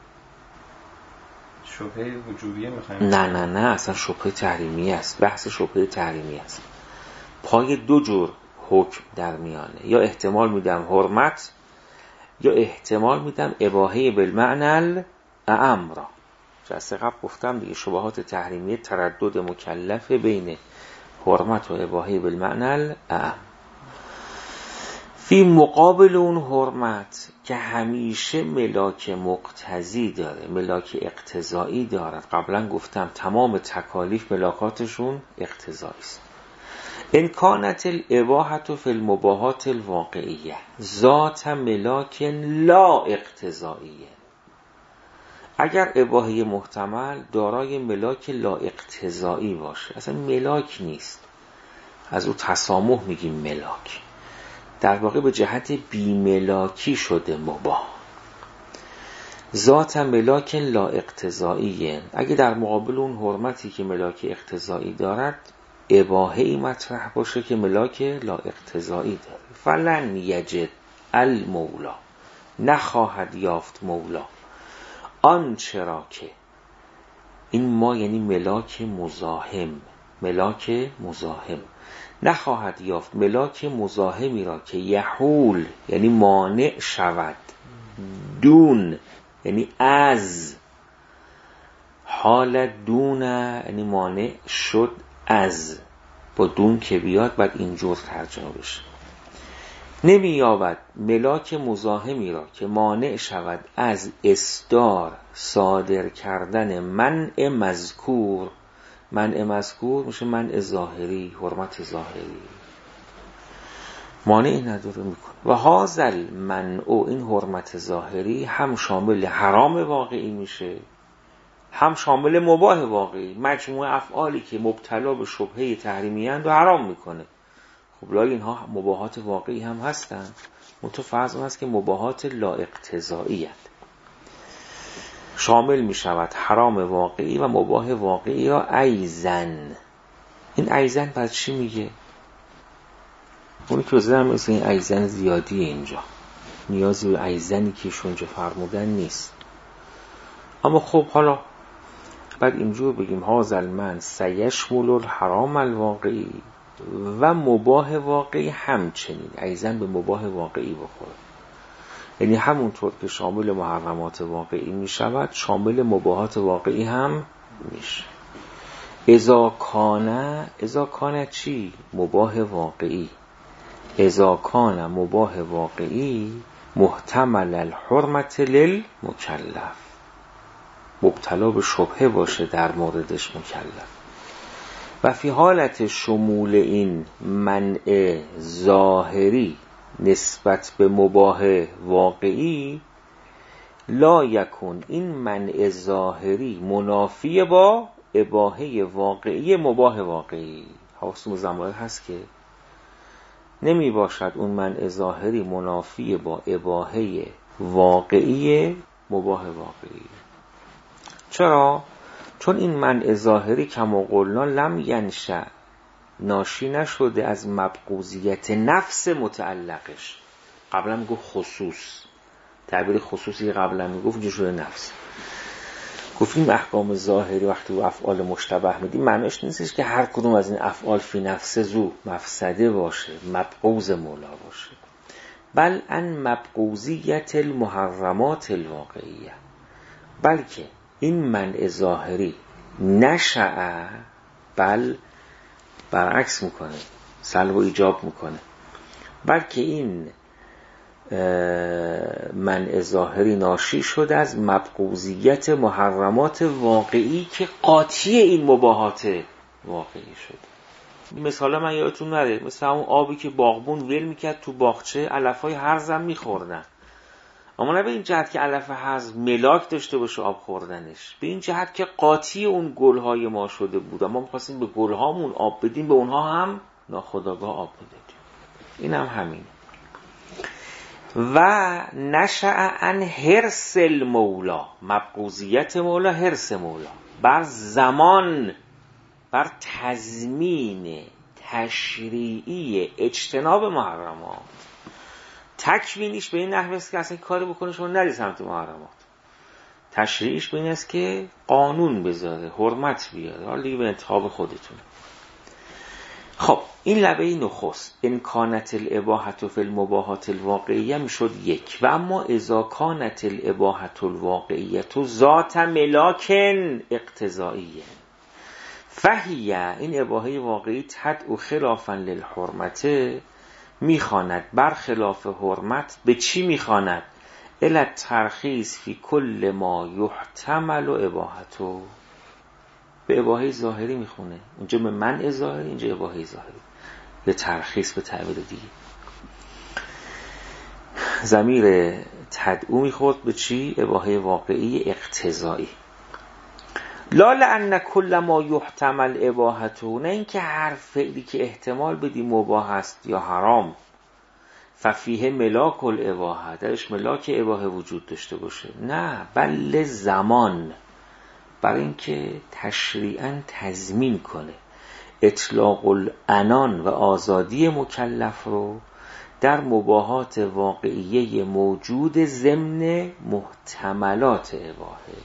شبهه وجوبیه میخوایم؟ نه نه نه، اصلا شبهه تحریمی است. بحث شبهه تحریمی است. پای دو جور حکم در میانه، یا احتمال میدم حرمت، یا احتمال میدم اباحه بالمعنى الاعم را. جلسه قبل گفتم دیگه، شبهات تحریمی تردد مکلف بین حرمت و اباحه بالمعنى الاعم. فی مقابل اون حرمت که همیشه ملاک مقتضی داره، ملاک اقتضایی دارد. قبلا گفتم تمام تکالیف ملاکاتشون اقتضایی است. ان کانت الاباحه فی المباحات الواقعیه ذات ملاک لا اقتضاییه، اگر اباحه محتمل دارای ملاک لا اقتضایی باشه، اصلا ملاک نیست، از او تسامح میگیم ملاک، در واقع به جهت بیملاکی شده مباح. ذات ملاک لا اقتضاییه، اگه در مقابل اون حرمتی که ملاک اقتضایی دارد اباحه‌ای مطرح باشه که ملاک لا اقتضایی داره، فلن یجد المولا، نخواهد یافت مولا آن چرا که، این ما یعنی ملاک مزاحم، ملاک مزاحم نخواهد یافت ملاک مزاحمی را که یحول یعنی مانع شود، دون یعنی از، حال دون یعنی مانع شد از، با دون که بیاد بعد اینجور ترجمه بشه. نمی یابد ملاک مزاحمی را که مانع شود از اصدار صادر کردن منع مذکور. منع مذکور میشه منع ظاهری، حرمت ظاهری، مانعی نداره میکنه. و هازل منع، این حرمت ظاهری هم شامل حرام واقعی میشه هم شامل مباح واقعی. مجموعه افعالی که مبتلا به شبهه تحریمی اند و حرام میکنه. خب لای اینها مباحات واقعی هم هستند، منتها فرض اون هست که مباحات لا اقتضایی اند. شامل میشود حرام واقعی و مباح واقعی را ایزن. این ایزن بعد چی میگه؟ اونی که وزده هم مثل این ایزن زیادیه، اینجا نیازی به ایزنی که شونجا فرمودن نیست. اما خب حالا بعد اینجور بگیم هازل من سیشمل الحرام الواقعی و مباح واقعی همچنین. ایزن به مباح واقعی بخوره، یعنی همونطور که شامل محرمات واقعی می شود شامل مباحات واقعی هم میشه. اذا کانه، اذا کانه چی؟ مباح واقعی. اذا کانه مباح واقعی محتمل الحرمت للمکلف، مبتلا به شبهه باشه در موردش مکلف. و فی حالت شمول این منع ظاهری نسبت به مباح واقعی لا یکون، این منع ظاهری منافی با اباحه واقعی مباح واقعی. حواستون زمانه هست که نمی باشد اون منع ظاهری منافی با اباحه واقعی مباح واقعی. چرا؟ چون این منع ظاهری کما قلنا لم ینشأ، ناشی نشده از مبغوضیت نفس متعلقش. قبلا میگفت خصوص، تعبیر خصوصی قبلا میگفت اینجا شده نفس. گفتیم احکام ظاهری وقتی و افعال مشتبه میدیم معنیش نیستش که هر کدوم از این افعال فی نفس زو مفسده باشه، مبغوض مولا باشه، بل ان مبغوضیت المحرمات الواقعیه، بلکه این منع ظاهری نشأ، بل برعکس میکنه، سلب و ایجاب میکنه، بلکه این منع ظاهری ناشی شده از مبغوضیت محرمات واقعی که قاطی این مباحات واقعی شده. مثلا من یادتون نره، مثل اون آبی که باغبون ول میکرد تو باغچه علفای هرزم میخوردن، اما نه به این جهت که علف حذف ملاک داشته باشه آب خوردنش، به این جهت که قاطی اون گلهای ما شده بود، ما می‌خواستیم به گلهامون آب بدیم، به اونها هم ناخودآگاه آب میدادیم. این هم همین. و نشأ عن حرص المولا، مبغوضیت مولا، حرص مولا بر زمان، بر تضمین تشریعی اجتناب محرمات. تکوینیش به این نحوه است که اصلا کاری بکنه شما نری سمت محرمات. تشریعیش به این است که قانون بذاره، حرمت بیاره، حالا دیگه به انتخاب خودتون. خب این لبه نخست امکانت الاباحت فی المباحات الواقعیه میشد یک. و اما اذا کانت الاباحت الواقعیه ذات ملاک اقتضائیه فهیه، این اباحه واقعی تدعو خلافا للحرمته، میخواند برخلاف حرمت. به چی میخواند؟ الی ترخیص فی کل ما یحتمل اباحته، به اباحه ظاهری میخونه. اونجا به منع ظاهری، اینجا اباحه ظاهری، به ترخیص به تعبیر دیگه. ضمیر تدعو میخورد به چی؟ اباحه واقعی اقتضایی. لا لأن کل ما یحتمل اباحته، نه اینکه هر فعلی که احتمال بدی مباح است یا حرام، ففیه ملاک الاباحه، درش ملاک اباحه وجود داشته باشه، نه، بل زمان، برای اینکه تشریعاً تضمین کنه اطلاق العنان و آزادی مکلف رو در مباحات واقعیه موجود ضمن محتملات اباحه.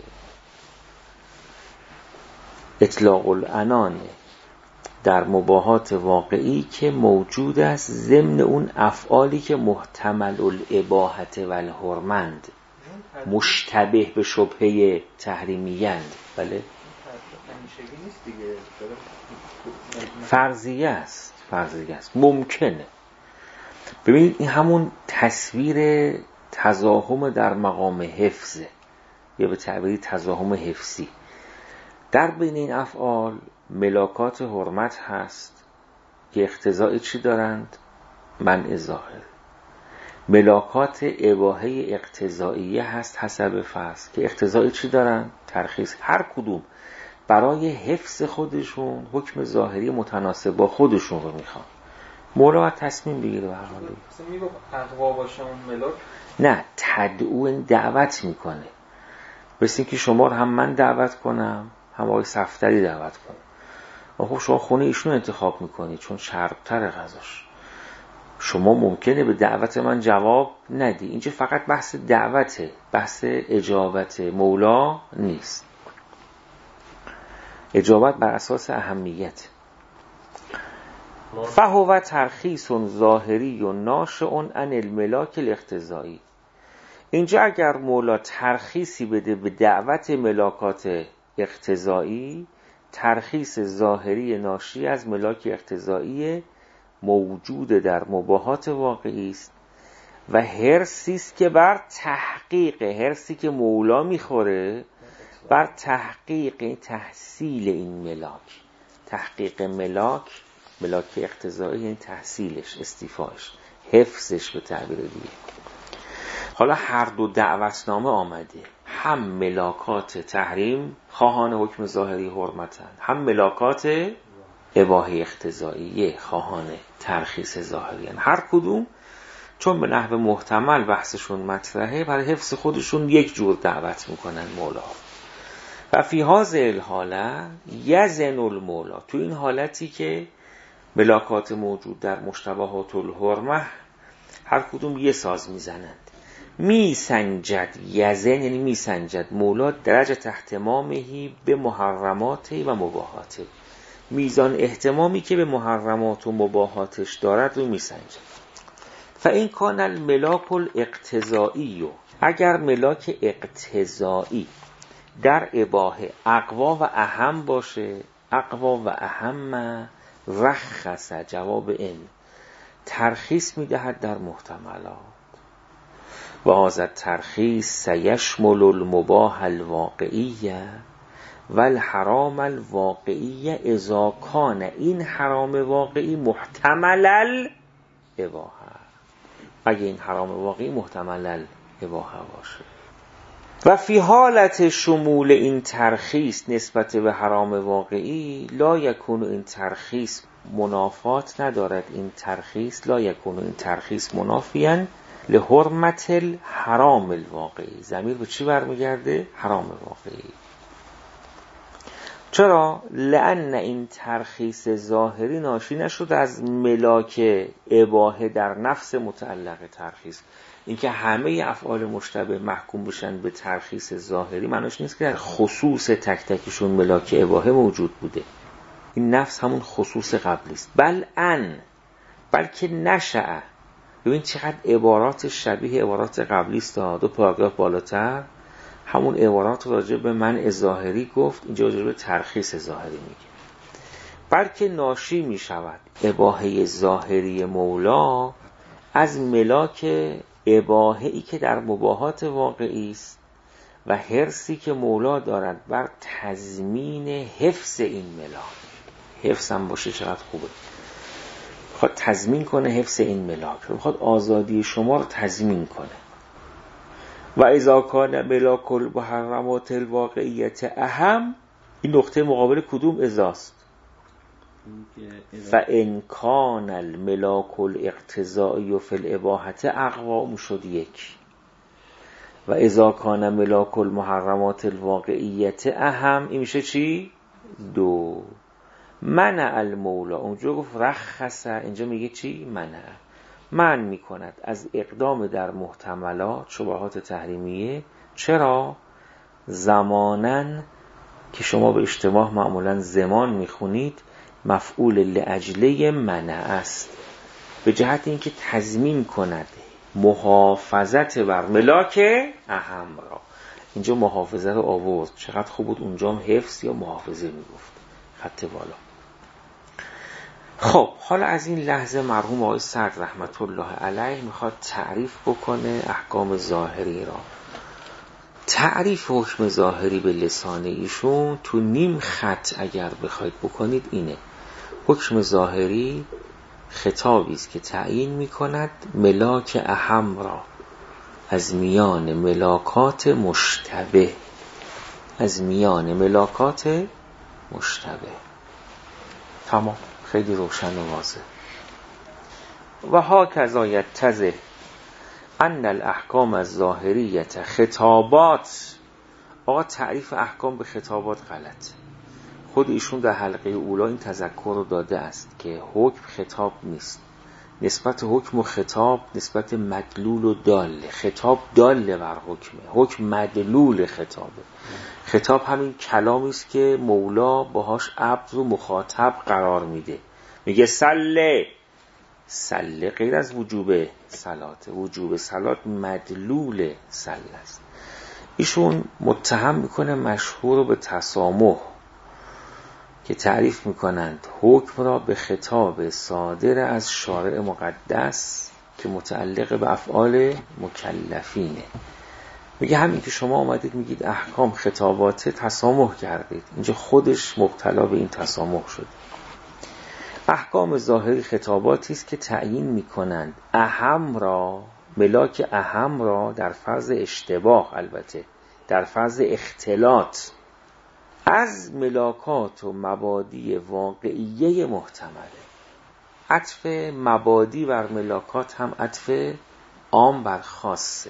اطلاق العنان در مباحات واقعی که موجود است ضمن اون افعالی که محتمل الاباحت و الحرمند، مشتبه به شبهه تحریمیند. بله فرضیه است، فرضیه است، ممکنه. ببینید این همون تصویر تزاحم در مقام حفظه، یا به تعبیری تزاحم حفظی. در بین این افعال ملاکات حرمت هست که اقتضای چی دارند؟ منع ظاهر. ملاکات اباحه اقتضاییه هست حسب فرض که اقتضای چی دارن؟ ترخیص. هر کدوم برای حفظ خودشون حکم ظاهری متناسب با خودشون رو میخوان. مولا تصمیم بگیره به هر حال. مثلا میگه اقوا باشه اون ملاک، نه، تدعو دعوت میکنه. مثل که شما رو هم من دعوت کنم، هم آقای صفدری دعوت کنم. خب شما خونه ایشون انتخاب میکنی چون شربتر غذاش. شما ممکنه به دعوت من جواب ندی. اینجا فقط بحث دعوته، بحث اجابت مولا نیست. اجابت بر اساس اهمیت. فهو ترخیص ظاهری و ناشئ عن الملاک الاقتضایی. اینجا اگر مولا ترخیصی بده به دعوت ملاکات اقتضایی، ترخیص ظاهری ناشی از ملاک اقتضایی موجود در مباحات واقعی است و حرصی است که بر تحقیق، حرصی که مولا میخوره بر تحقیق تحصیل این ملاک. تحقیق ملاک، ملاک اقتضایی، یعنی تحصیلش، استیفاش، حفظش به تعبیر دیگه. حالا هر دو دعوتنامه آمده، هم ملاکات تحریم خواهان حکم ظاهری حرمتن، هم ملاکات اباحه اقتضاییه خواهان ترخیص ظاهری. هر کدوم چون به نحو محتمل بحثشون مطرحه، برای حفظ خودشون یک جور دعوت میکنن مولا. و فی هذه الحاله یزن المولا، تو این حالتی که ملاکات موجود در مشتبهات الحرمه هر کدوم یه ساز میزنند، میسنجد، یزن یعنی میسنجد، مولا درجه اهتمامهی به محرمات و مباحات، میزان اهتمامی که به محرمات و مباحاتش دارد رو میسنجد. فإن کان الملاک الاقتضایی، اگر ملاک اقتضایی در اباحه اقوا و اهم باشه، اقوا و اهم، رخص، جواب این ترخیص میدهد در محتملات. و هذا ترخیص سیشمل المباح الواقعیه و الحرام الواقعیه اذا کان، این حرام واقعی محتمل الاباحه، اگه این حرام واقعی محتمل اباحه باشه. و فی حالت شمول این ترخیص نسبت به حرام واقعی لا یکون این ترخیص منافات ندارد، این ترخیص لا یکون این ترخیص منافیاً لحرمت الحرام الواقعی. ضمیر به چی برمیگرده؟ حرام واقعی. چرا؟ لأن این ترخیص ظاهری ناشی نشد از ملاک اباحه در نفس متعلق ترخیص. اینکه همه افعال مشتبه محکوم بشن به ترخیص ظاهری معنیش نیست که در خصوص تک تکشون ملاک اباحه موجود بوده. این نفس همون خصوص قبلی است. بل ان بلکه نشأ. ببین چقدر عبارات شبیه عبارات قبلی است. دو پاراگراف بالاتر همون عبارات راجع به منع ظاهری گفت، اینجا راجع به ترخیص ظاهری میگه. بلکه ناشی میشود اباحه ظاهری مولا از ملاک اباحه‌ای که در مباحات واقعی است و حرصی که مولا دارد بر تضمین حفظ این ملاک. حفظ هم باشه چقدر خوبه. میخواد تضمین کنه حفظ این ملاک، میخواد آزادی شما رو تضمین کنه. و اذا کان ملاک المحرمات الواقعیت اهم، این نقطه مقابل کدوم ازاست؟ فان کان الملاک الاقتضائی فی الاباحه اقوام شد یک. و اذا کان ملاک المحرمات الواقعیت اهم، این میشه چی؟ دو. منع المولا، اونجا گفت رخص، اینجا میگه چی؟ منع. منع میکند از اقدام در محتملات شبهات تحریمیه. چرا؟ زمانن که شما به اشتباه معمولا زمان میخونید، مفعول لاجله منع است، به جهت اینکه تضمین کند محافظت بر ملاک اهم را. اینجا محافظه رو آورد، چقدر خوب بود اونجا هم حفظ یا محافظه میگفت. خط بالا. خب حالا از این لحظه مرحوم آقای سعد رحمت الله علیه میخواد تعریف بکنه احکام ظاهری را. تعریف حکم ظاهری به لسان ایشون تو نیم خط اگر بخواید بکنید اینه: حکم ظاهری خطابی است که تعیین میکند ملاک اهم را از میان ملاکات مشتبه، از میان ملاکات مشتبه. تمام، خیلی روشن و واضح. و هاکذا یتضح ان الاحکام الظاهریه خطابات. آقا تعریف احکام به خطابات غلط. خود ایشون در حلقه اولا این تذکر رو داده است که حکم خطاب نیست. نسبت حکم و خطاب نسبت مدلول و داله. خطاب داله بر حکمه، حکم مدلول خطابه. خطاب همین کلامی است که مولا باهاش عبد و مخاطب قرار میده. میگه سله سله غیر از وجوب صلات، وجوب صلات مدلول سله است. ایشون متهم میکنه مشهور رو به تسامح که تعریف میکنند حکم را به خطاب صادر از شارع مقدس که متعلق به افعال مکلفینه. میگه همین که شما اومدید میگید احکام خطابات، تسامح کردید. اینجا خودش مبتلا به این تسامح شد. احکام ظاهری خطاباتی است که تعیین میکنند اهم را، ملاک اهم را در فرض اشتباه، البته در فرض اختلاط از ملاکات و مبادی واقعیه محتمله. عطف مبادی بر ملاکات هم عطف عام بر خاصه.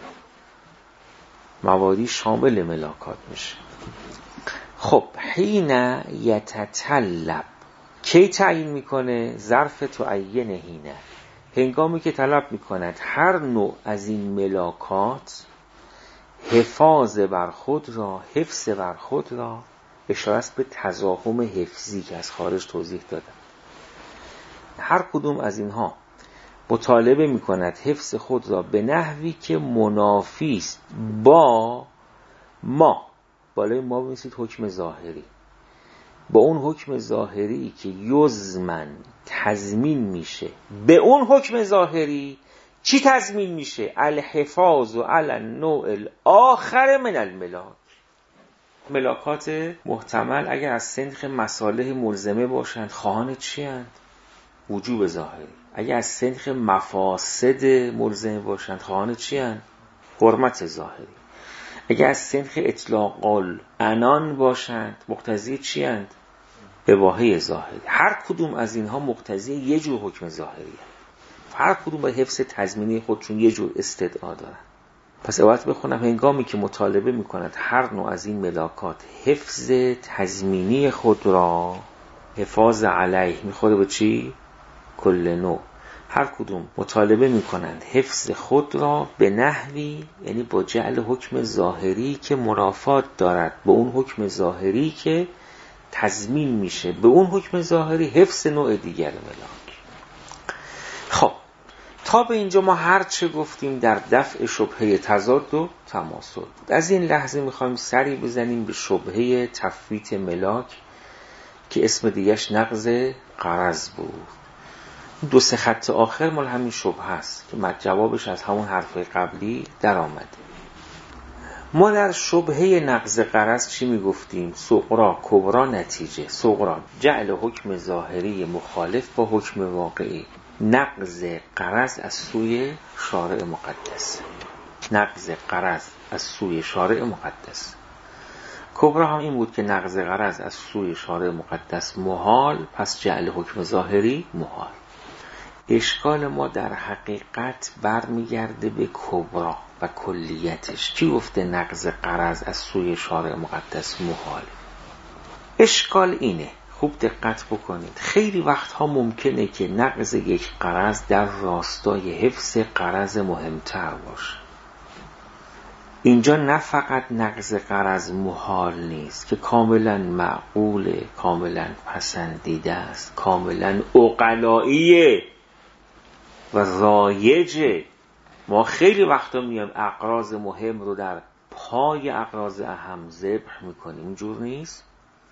مبادی شامل ملاکات میشه. خب حین یتطلب، کی تعیین میکنه؟ ظرف تعین حینه، هنگامی که طلب میکند هر نوع از این ملاکات حفاظ بر خود را، حفظ بر خود را، اشاره است به تضاهم حفظی که از خارج توضیح دادم. هر کدوم از اینها مطالبه میکند حفظ خود را به نحوی که منافی است با ما، بالای ما بنویسید حکم ظاهری، با اون حکم ظاهری که یزمن تضمین میشه. به اون حکم ظاهری چی تضمین میشه؟ الحفاظ علی النوع الاخر من الملاک. ملاکات محتمل اگر از سنخ مصالح ملزمه باشند خواهان چی هستند؟ وجوب ظاهری. اگر از سنخ مفاسد ملزمه باشند خواهان چی هستند؟ حرمت ظاهری. اگر از سنخ اطلاق العنان باشند مقتضی چی اند؟ اباحه ظاهری. هر کدوم از اینها مقتضی یه جور حکم ظاهری، هر کدوم با حفظ تضمینی خودشون یه جور استدعا دارن. پس عبارت بخونم: هنگامی که مطالبه میکند هر نوع از این ملاکات حفظ تضمینی خود را، حفاظ علیه میخوره به چی؟ کل نوع. هر کدوم مطالبه میکنند حفظ خود را به نحوی، یعنی با جعل حکم ظاهری که مرافات دارد به اون حکم ظاهری که تضمین میشه به اون حکم ظاهری حفظ نوع دیگر ملاک. خب تا به اینجا ما هر چه گفتیم در دفع شبهه تضاد و تماثل بود. از این لحظه میخوایم سری بزنیم به شبهه تفویت ملاک که اسم دیگهش نقض غرض بود. دو سه خط آخر مال همین شبهه است که جوابش از همون حرفای قبلی در آمده. ما در شبهه نقض غرض چی میگفتیم؟ صغرا، کبرا، نتیجه. صغرا جعل حکم ظاهری مخالف با حکم واقعی، نقض غرض از سوی شارع مقدس. نقض غرض از سوی شارع مقدس. کبرا هم این بود که نقض غرض از سوی شارع مقدس محال، پس جعل حکم ظاهری محال. اشکال ما در حقیقت برمیگرده به کبرا و کلیتش. چی گفته نقض غرض از سوی شارع مقدس محال؟ اشکال اینه، خوب دقت بکنید، خیلی وقتها ممکنه که نقض یک غرض در راستای حفظ غرض مهمتر باشه. اینجا نه فقط نقض غرض محال نیست که کاملا معقوله، کاملا پسندیده است، کاملا عقلاییه و رایجه. ما خیلی وقتا میام اغراض مهم رو در پای اغراض اهم ذبح میکنیم. اینجور نیست.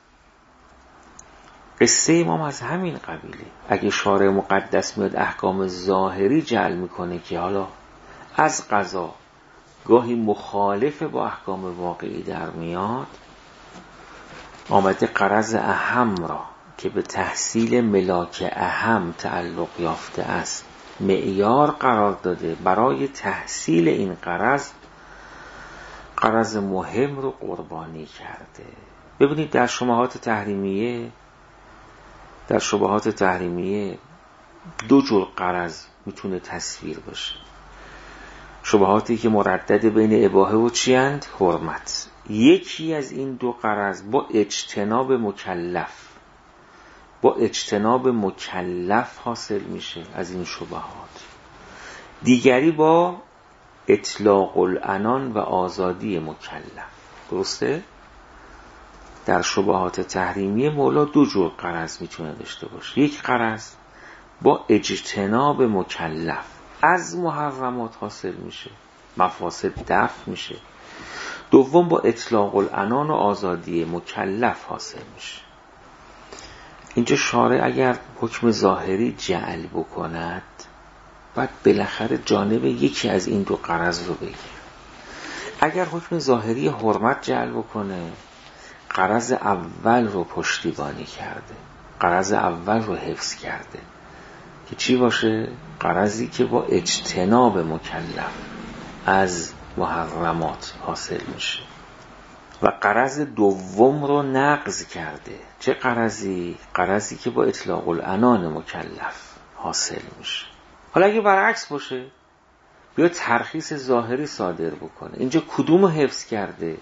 قصه امام از همین قبیله. اگه شارع مقدس میاد احکام ظاهری جعل میکنه که حالا از قضا گاهی مخالف با احکام واقعی در میاد، آمده غرض اهم را که به تحصیل ملاک اهم تعلق یافته است معیار قرار داده، برای تحصیل این غرض غرض مهم رو قربانی کرده. ببینید در شبهات تحریمیه در شبهات تحریمیه دو جور غرض میتونه تصویر بشه. شبهاتی که مردد بین اباحه و چی اند؟ حرمت. یکی از این دو غرض با اجتناب مکلف با اجتناب مکلف حاصل میشه از این شبهات. دیگری با اطلاق العنان و آزادی مکلف. درسته؟ در شبهات تحریمیه مولا دو جور غرض میتونه داشته باشه. یک غرض با اجتناب مکلف از محرمات حاصل میشه، مفاسد دفع میشه. دوم با اطلاق العنان و آزادی مکلف حاصل میشه. اینجا شارع اگر حکم ظاهری جعل بکند باید بالاخره جانب یکی از این دو غرض رو بگیر. اگر حکم ظاهری حرمت جعل بکنه، غرض اول رو پشتیبانی کرده، غرض اول رو حفظ کرده که چی باشه؟ غرضی که با اجتناب مکلف از محرمات حاصل میشه. و غرض دوم رو نقض کرده. چه غرضی؟ غرضی که با اطلاق العنان مکلف حاصل میشه. حالا اگه برعکس باشه، بیا ترخیص ظاهری صادر بکنه، اینجا کدوم رو حفظ کرده؟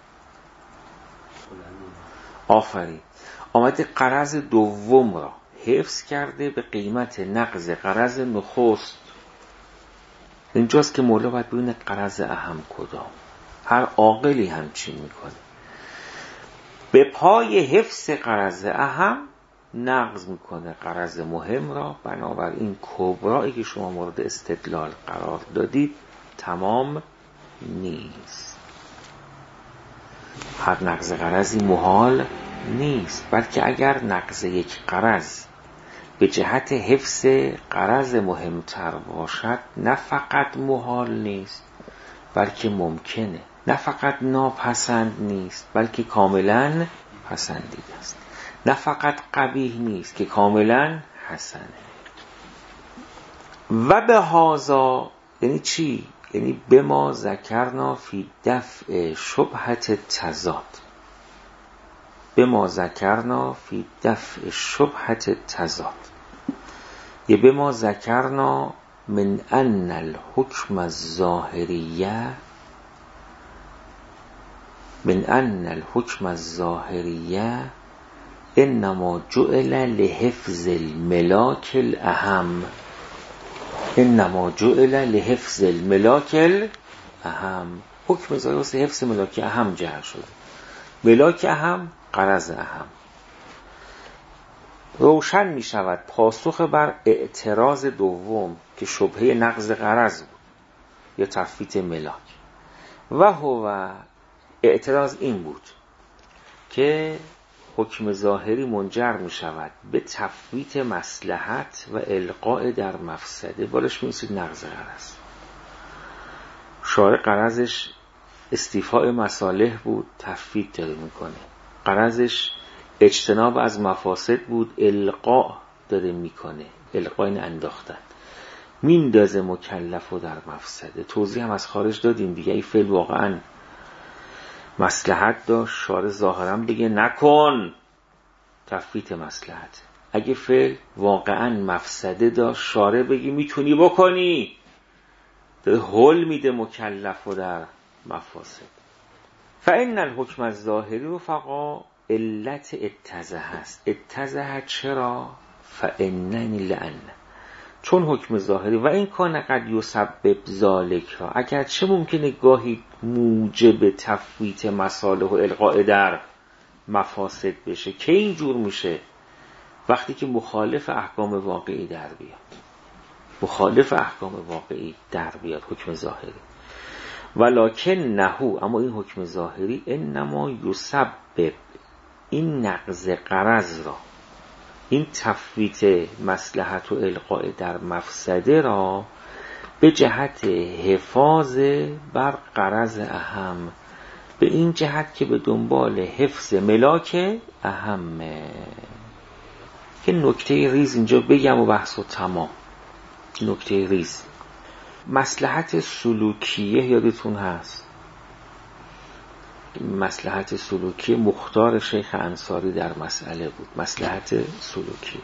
آفرین، آمده غرض دوم را حفظ کرده به قیمت نقض غرض نخست. اینجاست که مولا باید ببینه غرض اهم کدام. هر عاقلی همچین میکنه، به پای حفظ غرض اهم نقض میکنه غرض مهم را. بنابراین کبرایی که شما مورد استدلال قرار دادید تمام نیست. هر نقض غرضی محال نیست، بلکه اگر نقض یک غرض به جهت حفظ غرض مهمتر باشد، نه فقط محال نیست بلکه ممکنه، نه فقط ناپسند نیست بلکه کاملا پسندیده است، نه فقط قبیح نیست که کاملا حسنه. و به هازا یعنی چی؟ یعنی به ما ذکرنا فی دفع شبهت تضاد، به ما ذکرنا فی دفع شبهت تضاد، یه به ما ذکرنا من ان الحکم الظاهریه من ان الحکم الظاهریه انما جعل لحفظ الملاک الاهم، انما جعل لحفظ الملاک الاهم، حکم ظاهری واسه حفظ ملاک اهم جعل شده. ملاک اهم غرض اهم. روشن می شود پاسخ بر اعتراض دوم که شبهه نقض غرض بود یا تفویت ملاک، و هو اعتراض این بود که حکم ظاهری منجر می شود به تفویت مصلحت و القاء در مفسده. بالش می نویسید نقض غرض. شارع غرضش استیفاء مصالح بود، تفویت داره میکنه. غرضش اجتناب از مفاسد بود، القاء داره میکنه. القاء این انداختن میندازه مکلف و در مفسده. توضیح هم از خارج دادیم دیگه. این فعل واقعا مصلحت داشت، شارع ظاهرا بگه نکن، تفویت مصلحت. اگه فعل واقعا مفسده داشت، شارع بگی میتونی بکنی، داره حل میده مکلف و در مفاسد. فإن الحکم الظاهری رفقا علت اتضح است. اتضح چرا؟ فإننی لأن، چون حکم ظاهری و این کان قد یسبب ذالک را، اگرچه ممکنه گاهی موجب تفویت مصالح و القاء در مفاسد بشه. که اینجور میشه وقتی که مخالف احکام واقعی در بیاد، مخالف احکام واقعی در بیاد حکم ظاهری. ولکن نهو، اما این حکم ظاهری انما یسبب، این نقض غرض را، این تفویت مصلحت و القاء در مفسده را به جهت حفاظ بر غرض اهم، به این جهت که به دنبال حفظ ملاک اهمه. که نکته ریز اینجا بگم و بحث و تمام. نکته ریز، مصلحت سلوکیه یادتون هست، مصلحت سلوکی مختار شیخ انصاری در مسئله بود. مصلحت سلوکی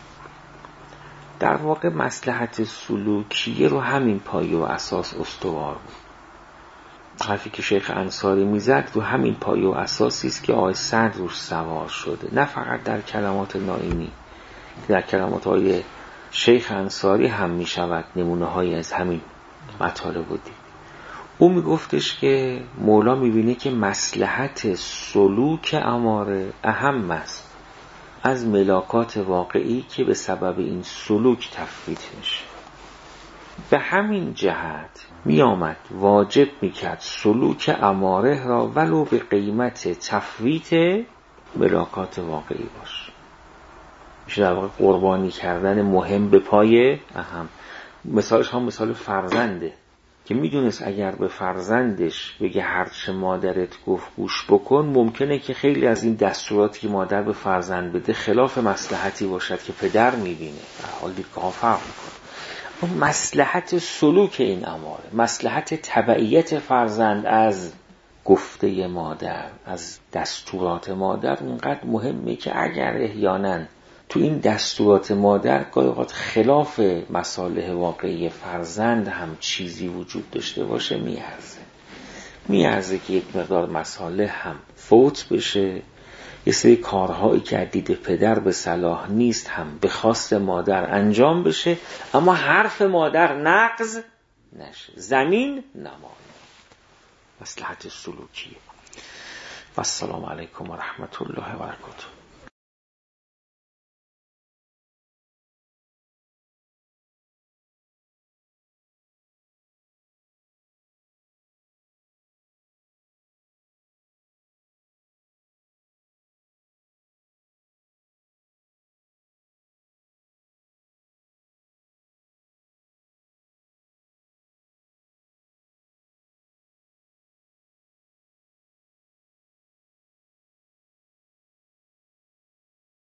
در واقع مصلحت سلوکی رو همین پایه و اساس استوار بود. حرفی که شیخ انصاری میزد رو همین پایه و اساسی است که آقای سعد روش سوار شده، نه فقط در کلمات نائینی، در کلمات آقای شیخ انصاری هم میشود نمونه هایی از همین مطالب بودی. او میگفتش که مولا میبینه که مصلحت سلوک اماره اهم است از ملاکات واقعی که به سبب این سلوک تفویت میشه. به همین جهت میامد واجب میکرد سلوک اماره را ولو به قیمت تفویت ملاکات واقعی باشه. میشه در واقع قربانی کردن مهم به پای اهم. مثالش هم مثال فرزنده که میدونست اگر به فرزندش بگه هرچه مادرت گفت گوش بکن، ممکنه که خیلی از این دستوراتی که مادر به فرزند بده خلاف مصلحتی باشد که پدر میبینه، در حال دیدگاه فرق میکنه. اون مصلحت سلوک این اماره، مصلحت تبعیت فرزند از گفته مادر، از دستورات مادر اونقدر مهمه که اگر احیانا تو این دستورات مادر گاهی اوقات خلاف مصالح واقعی فرزند هم چیزی وجود داشته باشه، میارزه میارزه که یک مقدار مصالح هم فوت بشه، یه سری کارهایی که دید پدر به صلاح نیست هم به خواست مادر انجام بشه، اما حرف مادر نقض نشه، زمین نمانه. مصلحت سلوکیه. و السلام علیکم و رحمت الله و برکاته.